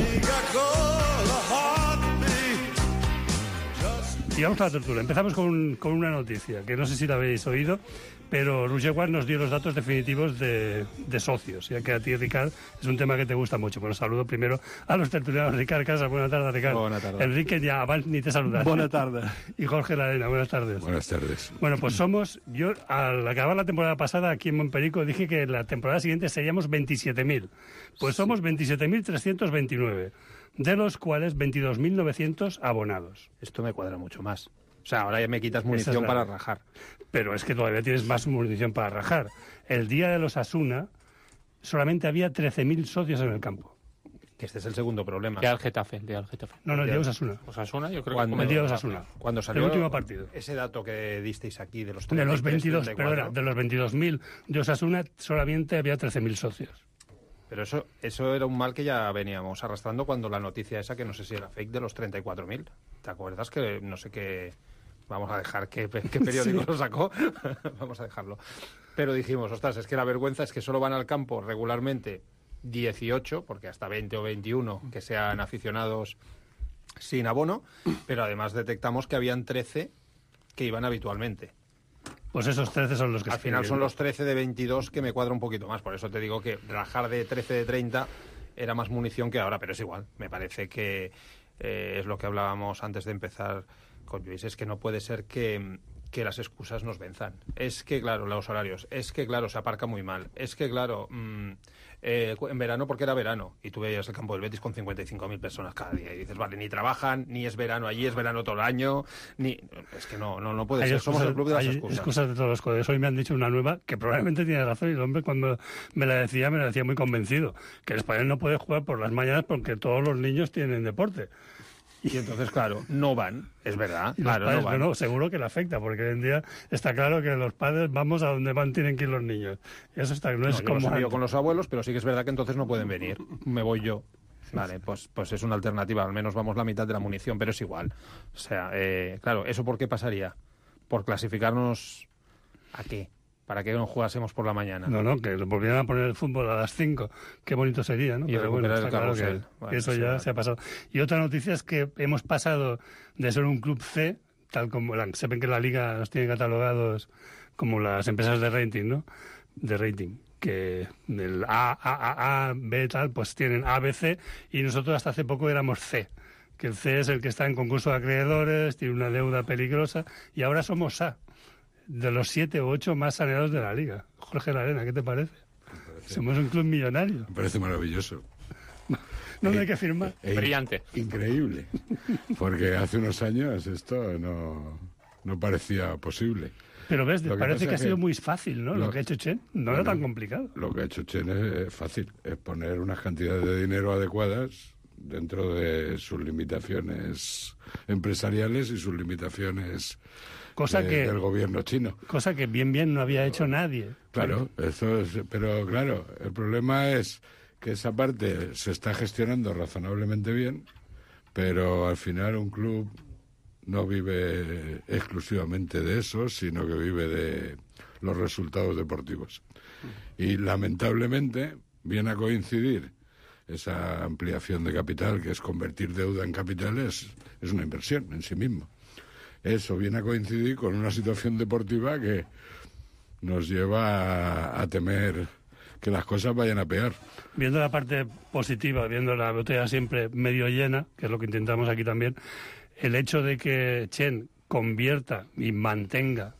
Y vamos a la tertulia. Empezamos con una noticia, que no sé si la habéis oído, pero Roger Ward nos dio los datos definitivos de socios, ya que a ti, Ricard, es un tema que te gusta mucho. Bueno, saludo primero a los tertulianos. Ricard Casas, buenas tardes, Ricard. Buenas tardes. Enrique, ya abans ni te saludas. Buenas tardes. Y Jorge Larena, buenas tardes. Buenas tardes. Bueno, pues yo al acabar la temporada pasada aquí en Montperico dije que la temporada siguiente seríamos 27.000. Pues somos 27.329. De los cuales 22.900 abonados. Esto me cuadra mucho más. O sea, ahora ya me quitas munición para rajar. Pero es que todavía tienes más munición para rajar. El día de los Osasuna solamente había 13.000 socios en el campo. Que este es el segundo problema. El día del Getafe. No, el día de Osasuna. Osasuna, yo creo que... El día de Osasuna. Cuando salió el último partido. Ese dato que disteis aquí de los 33, de los 22, 34, perdona, de los 22.000 de Osasuna solamente había 13.000 socios. Pero eso era un mal que ya veníamos arrastrando cuando la noticia esa, que no sé si era fake, de los 34.000. ¿Te acuerdas? Que no sé qué... Vamos a dejar qué periódico sí. Lo sacó. Vamos a dejarlo. Pero dijimos, ostras, es que la vergüenza es que solo van al campo regularmente 18, porque hasta 20 o 21 que sean aficionados sin abono, pero además detectamos que habían 13 que iban habitualmente. Pues esos 13 son los que... Al final son los 13 de 22 que me cuadra un poquito más, por eso te digo que rajar de 13 de 30 era más munición que ahora, pero es igual. Me parece que es lo que hablábamos antes de empezar con Luis, es que no puede ser que las excusas nos venzan. Es que, claro, los horarios, es que, claro, se aparca muy mal, es que, claro, en verano porque era verano, y tú veías el campo del Betis con 55.000 personas cada día, y dices, vale, ni trabajan, ni es verano allí, es verano todo el año, ni... Es que no puede ser, somos el club de las excusas. Excusas de todos los colores. Hoy me han dicho una nueva, que probablemente tiene razón, y el hombre cuando me la decía muy convencido, que el español no puede jugar por las mañanas porque todos los niños tienen deporte. Y entonces, claro, no van, es verdad. Claro, padres, no van. No, seguro que le afecta, porque hoy en día está claro que los padres vamos a donde van, tienen que ir los niños. Eso está, no es yo como los envío antes. con los abuelos, pero sí que es verdad que entonces no pueden venir. Me voy yo. Vale, pues es una alternativa. Al menos vamos la mitad de la munición, pero es igual. O sea, claro, ¿eso por qué pasaría? ¿Por clasificarnos a qué? ¿Para que no jugásemos por la mañana? No, que volvieran a poner el fútbol a las 5. Qué bonito sería, ¿no? Y Pero bueno, recuperar está el claro carrusel. que Bueno, eso ya se ha pasado. Y otra noticia es que hemos pasado de ser un club C, tal como se ven que la Liga los tiene catalogados como las empresas de rating, ¿no? De rating. Que del A, B, tal, pues tienen A, B, C, y nosotros hasta hace poco éramos C. Que el C es el que está en concurso de acreedores, tiene una deuda peligrosa, y ahora somos A. De los 7 u 8 más saneados de la Liga. Jorge Larena, ¿qué te parece? Somos un club millonario. Me parece maravilloso. No hay que firmar. Brillante. Increíble. Porque hace unos años esto no parecía posible. Pero ves, Lo que parece pasa que ha es sido que muy fácil, ¿no? Lo que ha hecho Chen. No era tan complicado. Lo que ha hecho Chen es fácil. Es poner unas cantidades de dinero adecuadas dentro de sus limitaciones empresariales y sus limitaciones del gobierno chino. Cosa que bien no había hecho nadie. Claro, eso es, pero claro, el problema es que esa parte se está gestionando razonablemente bien, pero al final un club no vive exclusivamente de eso, sino que vive de los resultados deportivos. Y lamentablemente viene a coincidir esa ampliación de capital, que es convertir deuda en capital, es una inversión en sí mismo. Eso viene a coincidir con una situación deportiva que nos lleva a temer que las cosas vayan a peor. Viendo la parte positiva, viendo la botella siempre medio llena, que es lo que intentamos aquí también, el hecho de que Chen convierta y mantenga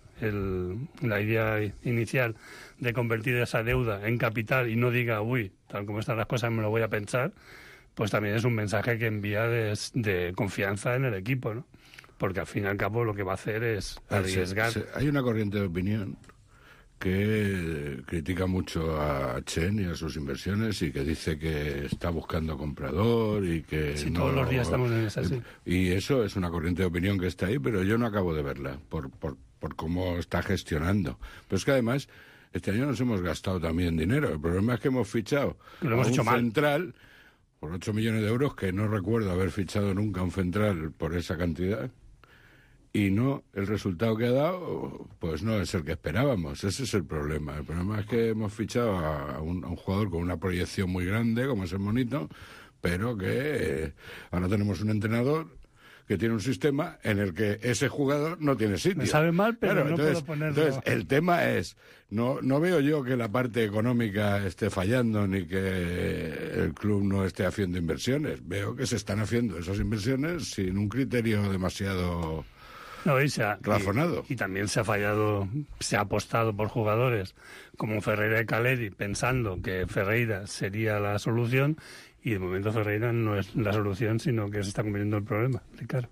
la idea inicial de convertir esa deuda en capital y no diga, uy, tal como están las cosas me lo voy a pensar, pues también es un mensaje que envía de confianza en el equipo, ¿no? Porque al fin y al cabo lo que va a hacer es arriesgar. Hay una corriente de opinión que critica mucho a Chen y a sus inversiones y que dice que está buscando comprador y que sí, todos los días estamos en esa, sí. Y eso es una corriente de opinión que está ahí, pero yo no acabo de verla por cómo está gestionando. Pero es que además este año nos hemos gastado también dinero. El problema es que hemos fichado lo hemos a un hecho mal. central por 8 millones de euros, que no recuerdo haber fichado nunca un central por esa cantidad. Y no, el resultado que ha dado, pues no es el que esperábamos. Ese es el problema. El problema es que hemos fichado a un jugador con una proyección muy grande, como es el Monito, pero que ahora tenemos un entrenador que tiene un sistema en el que ese jugador no tiene sitio. Me sabe mal, pero claro, no entonces, puedo ponerlo. Entonces, el tema es, no veo yo que la parte económica esté fallando ni que el club no esté haciendo inversiones. Veo que se están haciendo esas inversiones sin un criterio demasiado razonado. Y también se ha fallado, se ha apostado por jugadores como Ferreira y Caleri, pensando que Ferreira sería la solución, y de momento Ferreira no es la solución, sino que se está convirtiendo en el problema, Ricardo.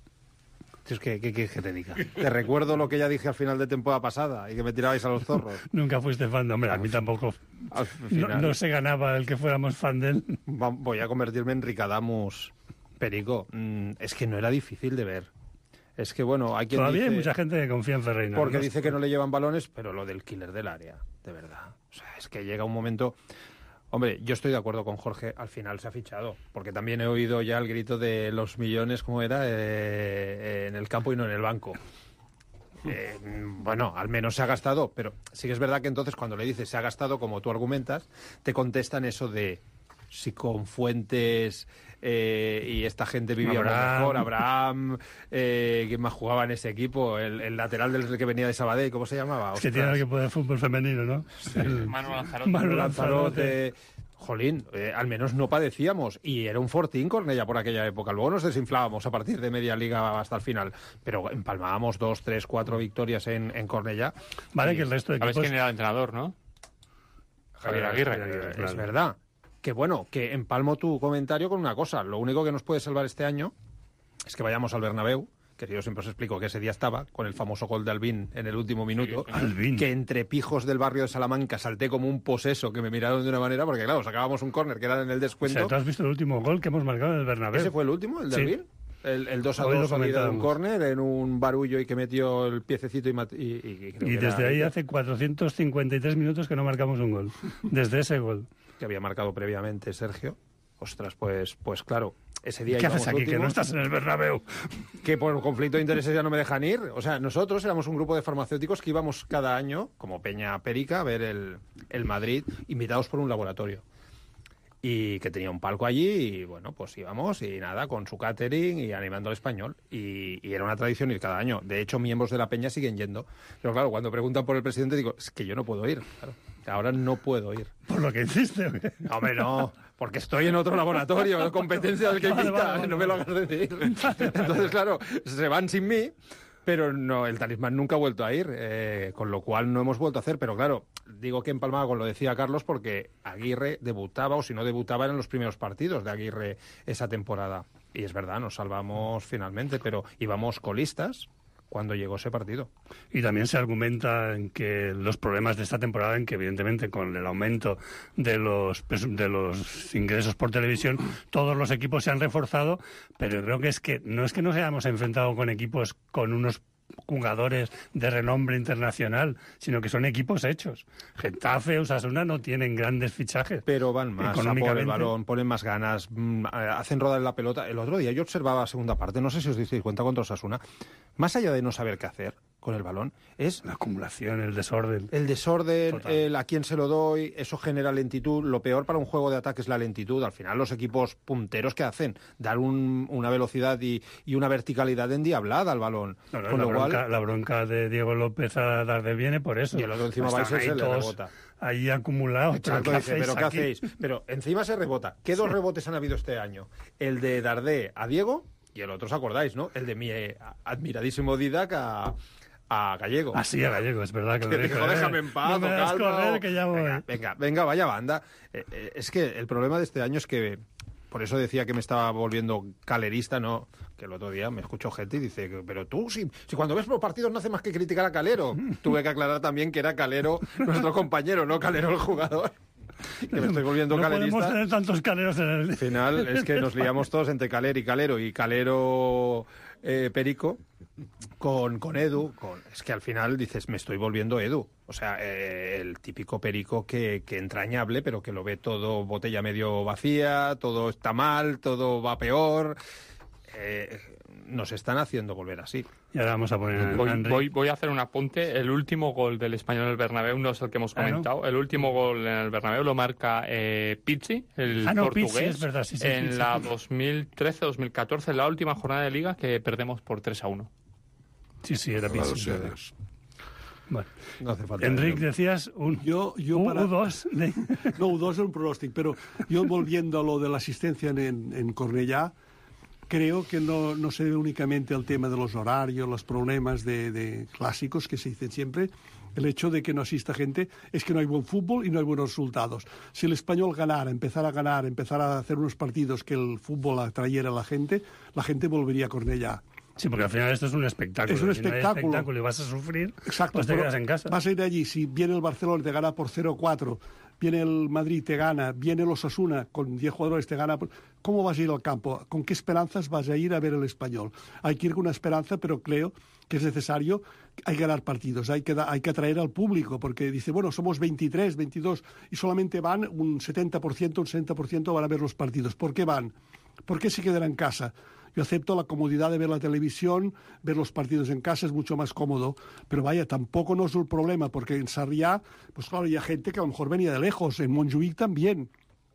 ¿Qué quieres que te diga? Te recuerdo lo que ya dije al final de temporada pasada y que me tirabais a los zorros. Nunca fuiste fan de... Hombre, a mí tampoco. Al final, no se ganaba el que fuéramos fan de él. Voy a convertirme en Ricadamus Perico. Es que no era difícil de ver. Es que, bueno, hay quien Todavía dice, hay mucha gente que confía en Ferreira. porque dice que no le llevan balones, pero lo del killer del área, de verdad. O sea, es que llega un momento... Hombre, yo estoy de acuerdo con Jorge, al final se ha fichado, porque también he oído ya el grito de los millones, ¿cómo era? En el campo y no en el banco. Bueno, al menos se ha gastado, pero sí que es verdad que entonces cuando le dices se ha gastado, como tú argumentas, te contestan eso de si con fuentes y esta gente vivía mejor. Abraham, ¿quién más jugaba en ese equipo? El lateral del que venía de Sabadell, ¿cómo se llamaba? Es que tiene que poder fútbol femenino, ¿no? Sí. Manu Lanzarote. Jolín, al menos no padecíamos, y era un fortín Cornellá por aquella época. Luego nos desinflábamos a partir de media liga hasta el final, pero empalmábamos 2, 3, 4 victorias en Cornellá. Vale, que el resto de equipos... ¿Sabes quién era el entrenador, no? Javier Aguirre. Es verdad. Que bueno, que empalmo tu comentario con una cosa. Lo único que nos puede salvar este año es que vayamos al Bernabéu, que yo siempre os explico que ese día estaba, con el famoso gol de Albín en el último minuto, que entre pijos del barrio de Salamanca salté como un poseso, que me miraron de una manera, porque claro, sacábamos un córner que era en el descuento. O sea, ¿tú has visto el último gol que hemos marcado en el Bernabéu? ¿Ese fue el último, el de Albín? El 2-2 salida de un córner en un barullo y que metió el piececito y desde ahí hace 453 minutos que no marcamos un gol. Desde ese gol. Que había marcado previamente Sergio. Ostras, pues claro, ese día... ¿Qué haces aquí, que no estás en el Bernabéu? Que por conflicto de intereses ya no me dejan ir. O sea, nosotros éramos un grupo de farmacéuticos que íbamos cada año, como Peña Perica, a ver el Madrid, invitados por un laboratorio. Y que tenía un palco allí y, bueno, pues íbamos y nada, con su catering y animando al español. Y era una tradición ir cada año. De hecho, miembros de la Peña siguen yendo. Pero claro, cuando preguntan por el presidente, digo, es que yo no puedo ir. Claro, ahora no puedo ir. ¿Por lo que hiciste? No, hombre, no. Porque estoy en otro laboratorio, de competencia del que quita. No me lo hagas decir. Entonces, claro, se van sin mí. Pero no, el talismán nunca ha vuelto a ir, con lo cual no hemos vuelto a hacer. Pero claro, digo que empalmaba con lo decía Carlos porque Aguirre debutaba, o si no debutaba, eran los primeros partidos de Aguirre esa temporada. Y es verdad, nos salvamos finalmente, pero íbamos colistas cuando llegó ese partido. Y también se argumenta en que los problemas de esta temporada, en que evidentemente con el aumento de los ingresos por televisión, todos los equipos se han reforzado, pero creo que no es que nos hayamos enfrentado con equipos con unos jugadores de renombre internacional, sino que son equipos hechos. Getafe, Osasuna no tienen grandes fichajes. Pero van más a por el balón, ponen más ganas, hacen rodar la pelota. El otro día yo observaba la segunda parte, no sé si os disteis cuenta contra Osasuna, más allá de no saber qué hacer con el balón, es la acumulación, el desorden. El desorden, a quién se lo doy, eso genera lentitud. Lo peor para un juego de ataque es la lentitud. Al final los equipos punteros que hacen, dar una velocidad y una verticalidad endiablada al balón. La bronca de Diego López a Darder viene por eso. Y el otro encima va y se le rebota. Ahí acumulado. ¿Pero qué hacéis? Pero encima se rebota. ¿Qué dos rebotes han habido este año? El de Dardé a Diego y el otro, ¿os acordáis, no? El de mi admiradísimo Didac a Gallego. Ah, sí, a Gallego, es verdad que lo dijo. Déjame en paz, no me das correr, que ya voy. Venga, vaya banda. Es que el problema de este año es que, por eso decía que me estaba volviendo calerista, ¿no? Que el otro día me escuchó gente y dice, pero tú, si cuando ves los partidos no hace más que criticar a Calero. Tuve que aclarar también que era Calero nuestro compañero, no Calero el jugador. Que me estoy volviendo calerista. No podemos tener tantos Caleros en el... Al final es que nos liamos todos entre Caler y Calero Perico con Edu. Es que al final dices, me estoy volviendo Edu. O sea, el típico Perico que entrañable, pero que lo ve todo botella medio vacía, todo está mal, todo va peor. Nos están haciendo volver así. Y ahora vamos a poner... Voy a hacer un apunte. El último gol del Español en el Bernabéu no es el que hemos comentado. ¿No? El último gol en el Bernabéu lo marca Pizzi, el portugués, Pizzi, es verdad, sí, en Pizzi. La 2013-2014, en la última jornada de Liga, que perdemos por 3-1. Sí, era Pizzi. Bueno. No hace falta. Enric, decías U2. No, U2 es un pronóstico, pero yo volviendo a lo de la asistencia en Cornellá, creo que no se debe únicamente al tema de los horarios, los problemas de clásicos que se dicen siempre. El hecho de que no asista gente es que no hay buen fútbol y no hay buenos resultados. Si el Español empezara a hacer unos partidos que el fútbol atrayera a la gente volvería a Cornellá. Sí, porque al final esto es un espectáculo. Es un espectáculo. Si no hay espectáculo y vas a sufrir, exacto, pues te quedas en casa. Vas a ir allí, si viene el Barcelona te gana por 0-4, viene el Madrid te gana, viene el Osasuna con 10 jugadores te gana. ¿Cómo vas a ir al campo? ¿Con qué esperanzas vas a ir a ver el Español? Hay que ir con una esperanza, pero creo que es necesario, hay que ganar partidos, hay que atraer al público, porque dice, bueno, somos 23, 22, y solamente van un 70%, un 60% van a ver los partidos. ¿Por qué van? ¿Por qué se quedan en casa? Yo acepto la comodidad de ver la televisión, ver los partidos en casa es mucho más cómodo, pero vaya, tampoco no es un problema, porque en Sarriá, pues claro, hay gente que a lo mejor venía de lejos, en Montjuïc también.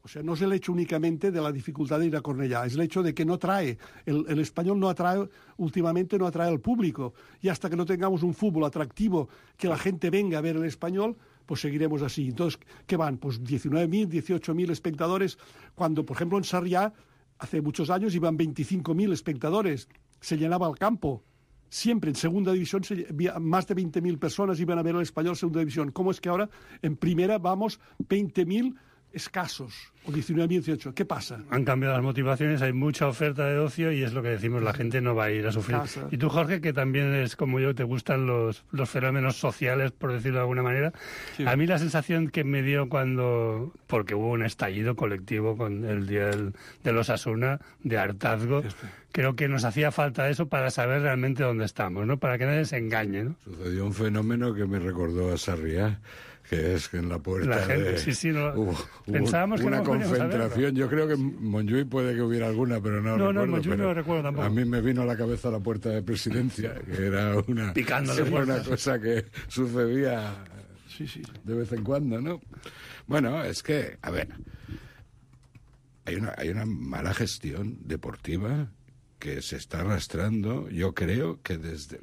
O sea, no es el hecho únicamente de la dificultad de ir a Cornellá, es el hecho de que no trae, el español no atrae, últimamente no atrae al público. Y hasta que no tengamos un fútbol atractivo, que la gente venga a ver el español, pues seguiremos así. Entonces, ¿qué van? Pues 19.000, 18.000 espectadores, cuando, por ejemplo, en Sarriá, hace muchos años iban 25.000 espectadores, se llenaba el campo. Siempre en segunda división más de 20.000 personas iban a ver al español en segunda división. ¿Cómo es que ahora en primera vamos 20.000 escasos, o 19.000, 18? ¿Qué pasa? Han cambiado las motivaciones, hay mucha oferta de ocio y es lo que decimos, la gente no va a ir a sufrir. Casa. Y tú, Jorge, que también es como yo, te gustan los fenómenos sociales, por decirlo de alguna manera. Sí. A mí la sensación que me dio porque hubo un estallido colectivo con el día de los Osasuna, de hartazgo, creo que nos hacía falta eso para saber realmente dónde estamos, ¿no? Para que nadie se engañe, ¿no? Sucedió un fenómeno que me recordó a Sarriá, que es que en la puerta pensábamos hubo una que no concentración. Yo creo que en Montjuïc puede que hubiera alguna, pero no recuerdo. No, en Montjuïc no recuerdo tampoco. A mí me vino a la cabeza la puerta de presidencia, que era una cosa que sucedía de vez en cuando, ¿no? Bueno, es que, a ver, hay una mala gestión deportiva que se está arrastrando. Yo creo que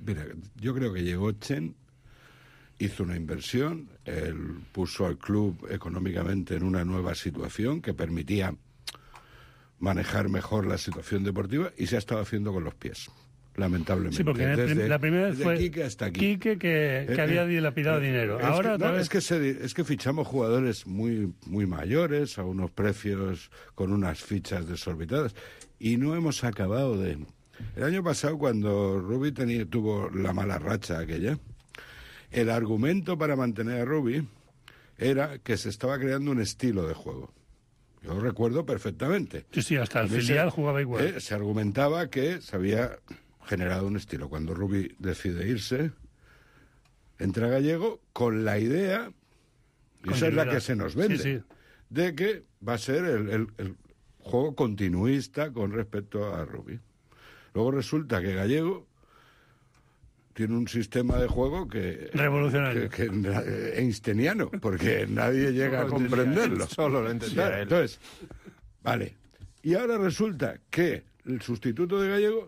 llegó Chen, hizo una inversión, él puso al club económicamente en una nueva situación que permitía manejar mejor la situación deportiva y se ha estado haciendo con los pies, lamentablemente. Sí, porque la primera vez fue Quique hasta aquí. Quique que había dilapidado dinero. Ahora es que fichamos jugadores muy, muy mayores a unos precios con unas fichas desorbitadas y no hemos acabado de... El año pasado, cuando Rubi tuvo la mala racha aquella, el argumento para mantener a Rubi era que se estaba creando un estilo de juego. Yo lo recuerdo perfectamente. Sí, hasta el filial jugaba igual. Se argumentaba que se había generado un estilo. Cuando Rubi decide irse, entra Gallego con la idea, y esa es la que se nos vende, de que va a ser el juego continuista con respecto a Rubi. Luego resulta que Gallego tiene un sistema de juego que... revolucionario. Que einsteiniano, porque nadie llega a comprenderlo. Solo lo entendía él. Entonces, vale. Y ahora resulta que el sustituto de Gallego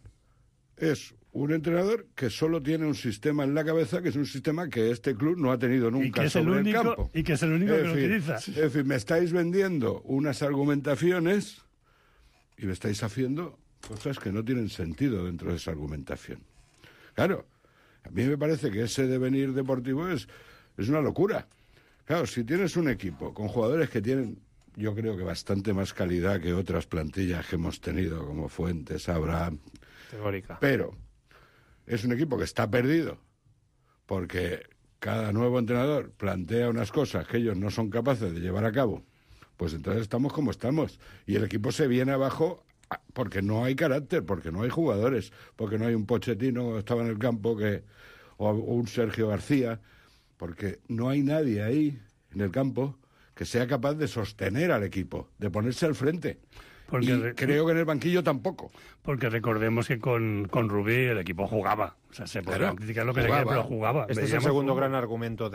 es un entrenador que solo tiene un sistema en la cabeza, que es un sistema que este club no ha tenido nunca sobre el campo. Y que es el único que lo utiliza. Es decir, me estáis vendiendo unas argumentaciones y me estáis haciendo cosas que no tienen sentido dentro de esa argumentación. Claro, a mí me parece que ese devenir deportivo es una locura. Claro, si tienes un equipo con jugadores que tienen, yo creo que bastante más calidad que otras plantillas que hemos tenido, como Fuentes, Abraham... Teórica. Pero es un equipo que está perdido porque cada nuevo entrenador plantea unas cosas que ellos no son capaces de llevar a cabo. Pues entonces estamos como estamos. Y el equipo se viene abajo porque no hay carácter, porque no hay jugadores, porque no hay un Pochettino que estaba en el campo o un Sergio García, porque no hay nadie ahí en el campo que sea capaz de sostener al equipo, de ponerse al frente. Y creo que en el banquillo tampoco. Porque recordemos que con Rubí el equipo jugaba. O sea, se podrá criticar lo que se quiera, pero jugaba. Este es el segundo gran argumento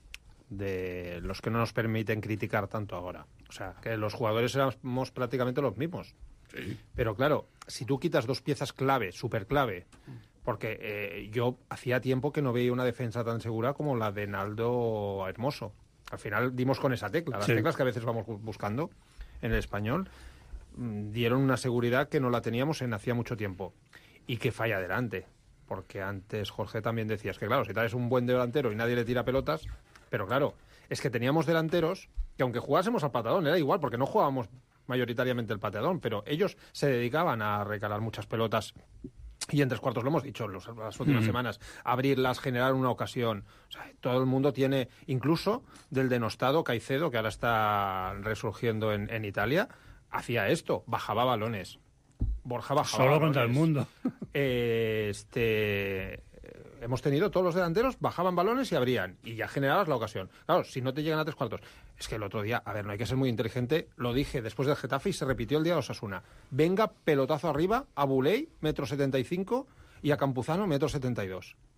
de los que no nos permiten criticar tanto ahora. O sea, que los jugadores éramos prácticamente los mismos. Sí. Pero claro, si tú quitas dos piezas clave, súper clave, porque yo hacía tiempo que no veía una defensa tan segura como la de Naldo Hermoso. Al final dimos con esa tecla. Las teclas que a veces vamos buscando en el español dieron una seguridad que no la teníamos en hacía mucho tiempo. Y que falla adelante. Porque antes, Jorge, también decías que, claro, si traes un buen delantero y nadie le tira pelotas... Pero claro, es que teníamos delanteros que aunque jugásemos al patadón, era igual, porque no jugábamos mayoritariamente el patadón, pero ellos se dedicaban a recalar muchas pelotas y en tres cuartos, lo hemos dicho las últimas semanas, abrirlas, generar una ocasión. O sea, todo el mundo tiene, incluso del denostado Caicedo, que ahora está resurgiendo en Italia, hacía esto, bajaba balones. Borja bajaba solo balones. Contra el mundo. Hemos tenido todos los delanteros, bajaban balones y abrían, y ya generabas la ocasión. Claro, si no te llegan a tres cuartos. Es que el otro día, a ver, no hay que ser muy inteligente, lo dije después del Getafe y se repitió el día de Osasuna. Venga, pelotazo arriba, a Buley, 1,75 m, y a Campuzano, 1,72 m.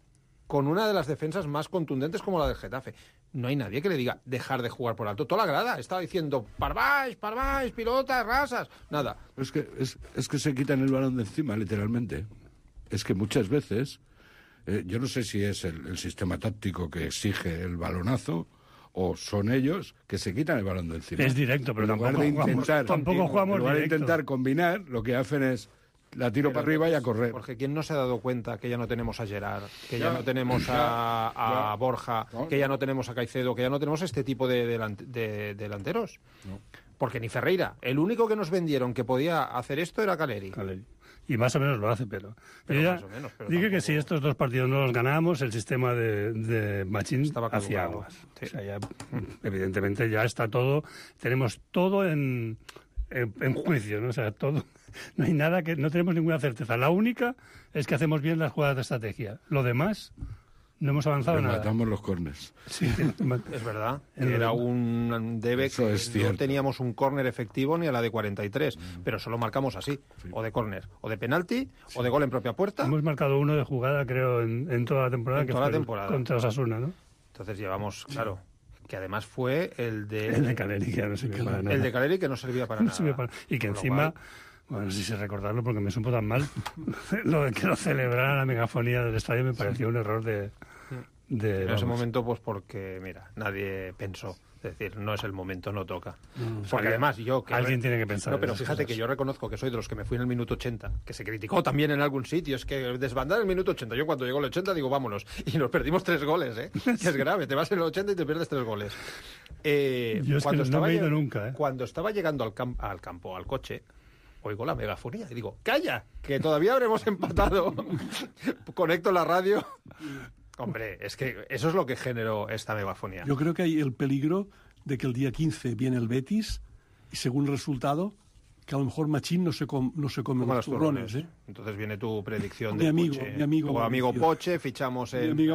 con una de las defensas más contundentes como la del Getafe. No hay nadie que le diga dejar de jugar por alto. Toda la grada estaba diciendo parváis, pilotas, rasas. Nada. Es que se quitan el balón de encima, literalmente. Es que muchas veces, yo no sé si es el sistema táctico que exige el balonazo o son ellos que se quitan el balón de encima. Es directo, pero en lugar de intentar combinar, lo que hacen es la tiro para arriba y a correr. Porque ¿quién no se ha dado cuenta que ya no tenemos a Gerard, que ya no tenemos a Borja, que ya no tenemos a Caicedo, que ya no tenemos este tipo de delanteros? No. Porque ni Ferreira. El único que nos vendieron que podía hacer esto era Caleri. Y más o menos lo hace, pero más o menos, pero dije tampoco... que si estos 2 partidos no los ganábamos, el sistema de Machín hacía aguas. Sí. O sea, ya, evidentemente ya está todo, tenemos todo en juicio, ¿no? O sea, todo, no hay nada que, no tenemos ninguna certeza. La única es que hacemos bien las jugadas de estrategia. Lo demás, no hemos avanzado nada. Matamos los córners. Sí, es verdad. Era un debe que no teníamos un córner efectivo ni a la de 43, pero solo marcamos así, o de córner, o de penalti, o de gol en propia puerta. Hemos marcado uno de jugada, creo, en toda la temporada, en toda la temporada. Contra Osasuna, ¿no? Entonces llevamos, claro, que además fue el de Caleri, que no servía para nada. El de Caleri que no servía para nada. Y que encima... Bueno, no sé si recordarlo porque me supo tan mal. Lo de que lo celebrara la megafonía del estadio me pareció un error en ese momento, pues porque, mira, nadie pensó. Es decir, no es el momento, no toca. Porque además alguien tiene que pensar. No, pero fíjate que yo reconozco que soy de los que me fui en el minuto 80, que se criticó también en algún sitio. Es que desbandar el minuto 80. Yo cuando llegó el 80 digo, vámonos. Y nos perdimos 3 goles, ¿eh? Que es grave. Te vas en el 80 y te pierdes 3 goles. Yo es que no me he ido nunca, ¿eh? Cuando estaba llegando al campo, al coche, oigo la megafonía y digo, ¡calla! Que todavía habremos empatado. Conecto la radio. Hombre, es que eso es lo que generó esta megafonía. Yo creo que hay el peligro de que el día 15 viene el Betis y según el resultado, que a lo mejor Machín no se come los turrones, ¿eh? Entonces viene tu predicción mi amigo Poche, fichamos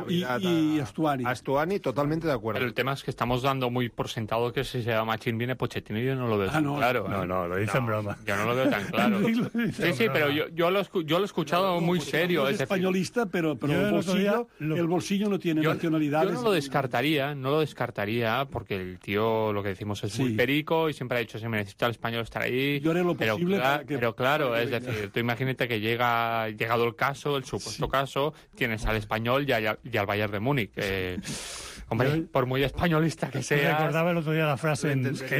y Astuani. Astuani, totalmente de acuerdo. Pero el tema es que estamos dando muy por sentado que si se llama Machín viene Pochettino y yo no lo veo tan claro. No, lo dice en broma. Yo no lo veo tan claro. Sí, pero yo lo he escuchado muy serio. Es españolista, pero el bolsillo no tiene nacionalidades. Yo no lo descartaría porque el tío, lo que decimos, es muy perico y siempre ha dicho, si me necesita el español estar ahí. Yo haré lo posible pero claro, es decir, tú imagínate que llegado el caso, el supuesto caso, tienes al Español y al Bayern de Múnich. Hombre, por muy españolista que sea. Recordaba el otro día la frase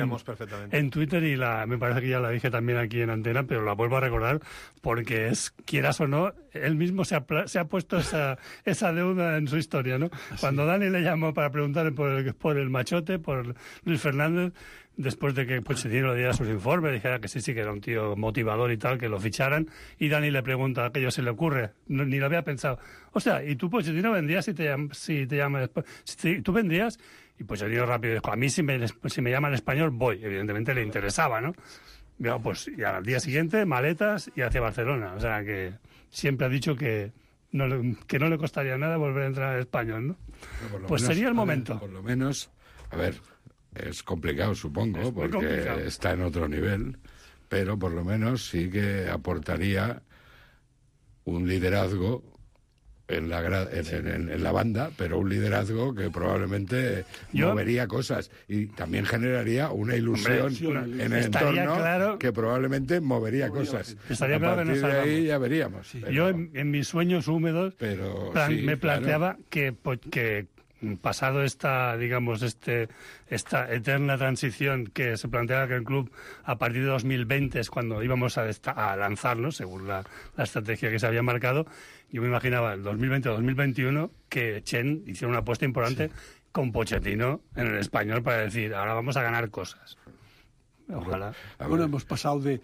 en Twitter y me parece que ya la dije también aquí en Antena, pero la vuelvo a recordar porque es, quieras o no, él mismo se ha puesto esa deuda en su historia, ¿no? Cuando Dani le llamó para preguntar por el Machote, por Luis Fernández, después de que Pochettino le diera sus informes, dijera que sí, que era un tío motivador y tal, que lo ficharan, y Dani le pregunta, ¿a aquello se le ocurre? Ni lo había pensado. O sea, ¿y tú, Pochettino, vendrías si te llaman después? ¿Tú vendrías? Y Pochettino rápido dijo, a mí si me llaman español, voy. Evidentemente le interesaba, ¿no? Y al día siguiente, maletas y hacia Barcelona. O sea, que siempre ha dicho que no le costaría nada volver a entrar al español, ¿no? Pues sería el momento. Por lo menos, a ver... Es complicado, supongo, porque está en otro nivel, pero por lo menos sí que aportaría un liderazgo en la banda, pero un liderazgo que probablemente movería cosas y también generaría una ilusión en el entorno que probablemente movería cosas. Estaría claro que no de ahí ya veríamos. Sí. Yo en mis sueños húmedos me planteaba que pasado esta eterna transición que se planteaba que el club a partir de 2020 es cuando íbamos a lanzarnos, según la estrategia que se había marcado, yo me imaginaba el 2020-2021 que Chen hiciera una apuesta importante con Pochettino en el español para decir, ahora vamos a ganar cosas. Ojalá. Bueno, hemos pasado de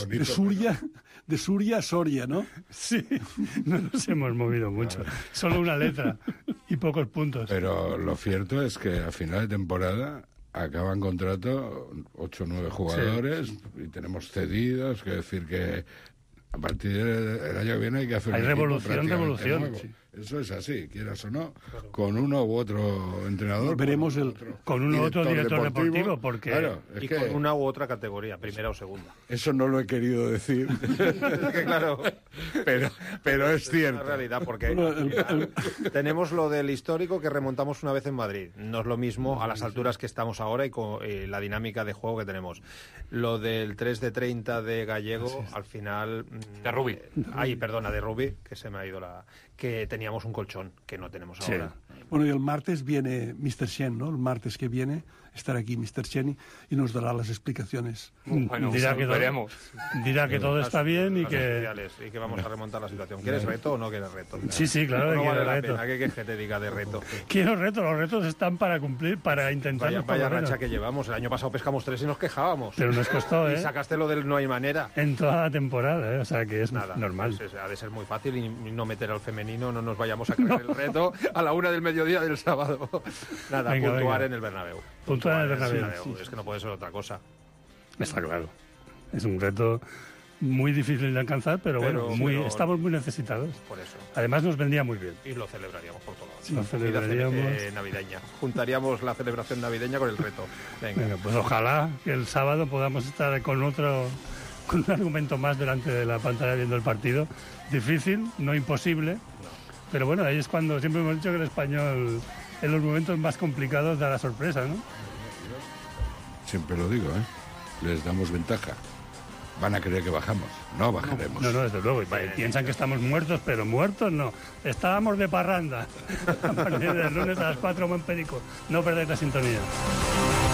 Suria a Soria, ¿no? Sí, no nos hemos movido mucho. Solo una letra y pocos puntos. Pero lo cierto es que a final de temporada acaban contrato 8 o 9 jugadores y tenemos cedidos, que decir que a partir del año que viene hay que hacer revolución. Nuevo. Sí. Eso es así, quieras o no, con uno u otro entrenador. Veremos con uno u otro director deportivo, porque... Claro, y con una u otra categoría, primera o segunda. Eso no lo he querido decir. Es que claro, pero es cierto. Es una realidad, porque tenemos lo del histórico que remontamos una vez en Madrid. No es lo mismo a las alturas que estamos ahora y con la dinámica de juego que tenemos. Lo del 3 de 30 de Gallego, al final... De Rubí. De Rubí, que se me ha ido que teníamos un colchón, que no tenemos ahora. Bueno, y el martes viene Mr. Chen, ¿no? El martes que viene estará aquí Mr. Chen y nos dará las explicaciones. Bueno, dirá que todo está bien y que vamos a remontar la situación. ¿Quieres reto o no quieres reto? Sí, claro que no quiero vale reto. la pena que te diga de reto. Quiero reto, los retos están para cumplir, para intentar. Vaya racha que llevamos. El año pasado pescamos 3 y nos quejábamos. Pero nos costó, Y sacaste lo del no hay manera. En toda la temporada, o sea que es normal. Pues ha de ser muy fácil y no meter al femenino, no nos vayamos a caer el reto a la 1 del mediodía del sábado. Nada, puntuar en el Bernabéu. Puntuar en el Bernabéu. Sí. Es que no puede ser otra cosa. Está claro. Es un reto muy difícil de alcanzar, pero estamos muy necesitados. Por eso. Además nos vendría muy bien. Y lo celebraríamos por todos lados. Sí, lo celebraríamos. Navideña. Juntaríamos la celebración navideña con el reto. Venga, pues ojalá que el sábado podamos estar con un argumento más delante de la pantalla viendo el partido. Difícil, no imposible. Pero bueno, ahí es cuando siempre hemos dicho que el español en los momentos más complicados da la sorpresa, ¿no? Siempre lo digo, les damos ventaja. Van a creer que bajamos. No bajaremos. No, desde luego. Piensan que estamos muertos, pero muertos no. Estábamos de parranda. A partir del lunes a las 4, buen perico. No perdáis la sintonía.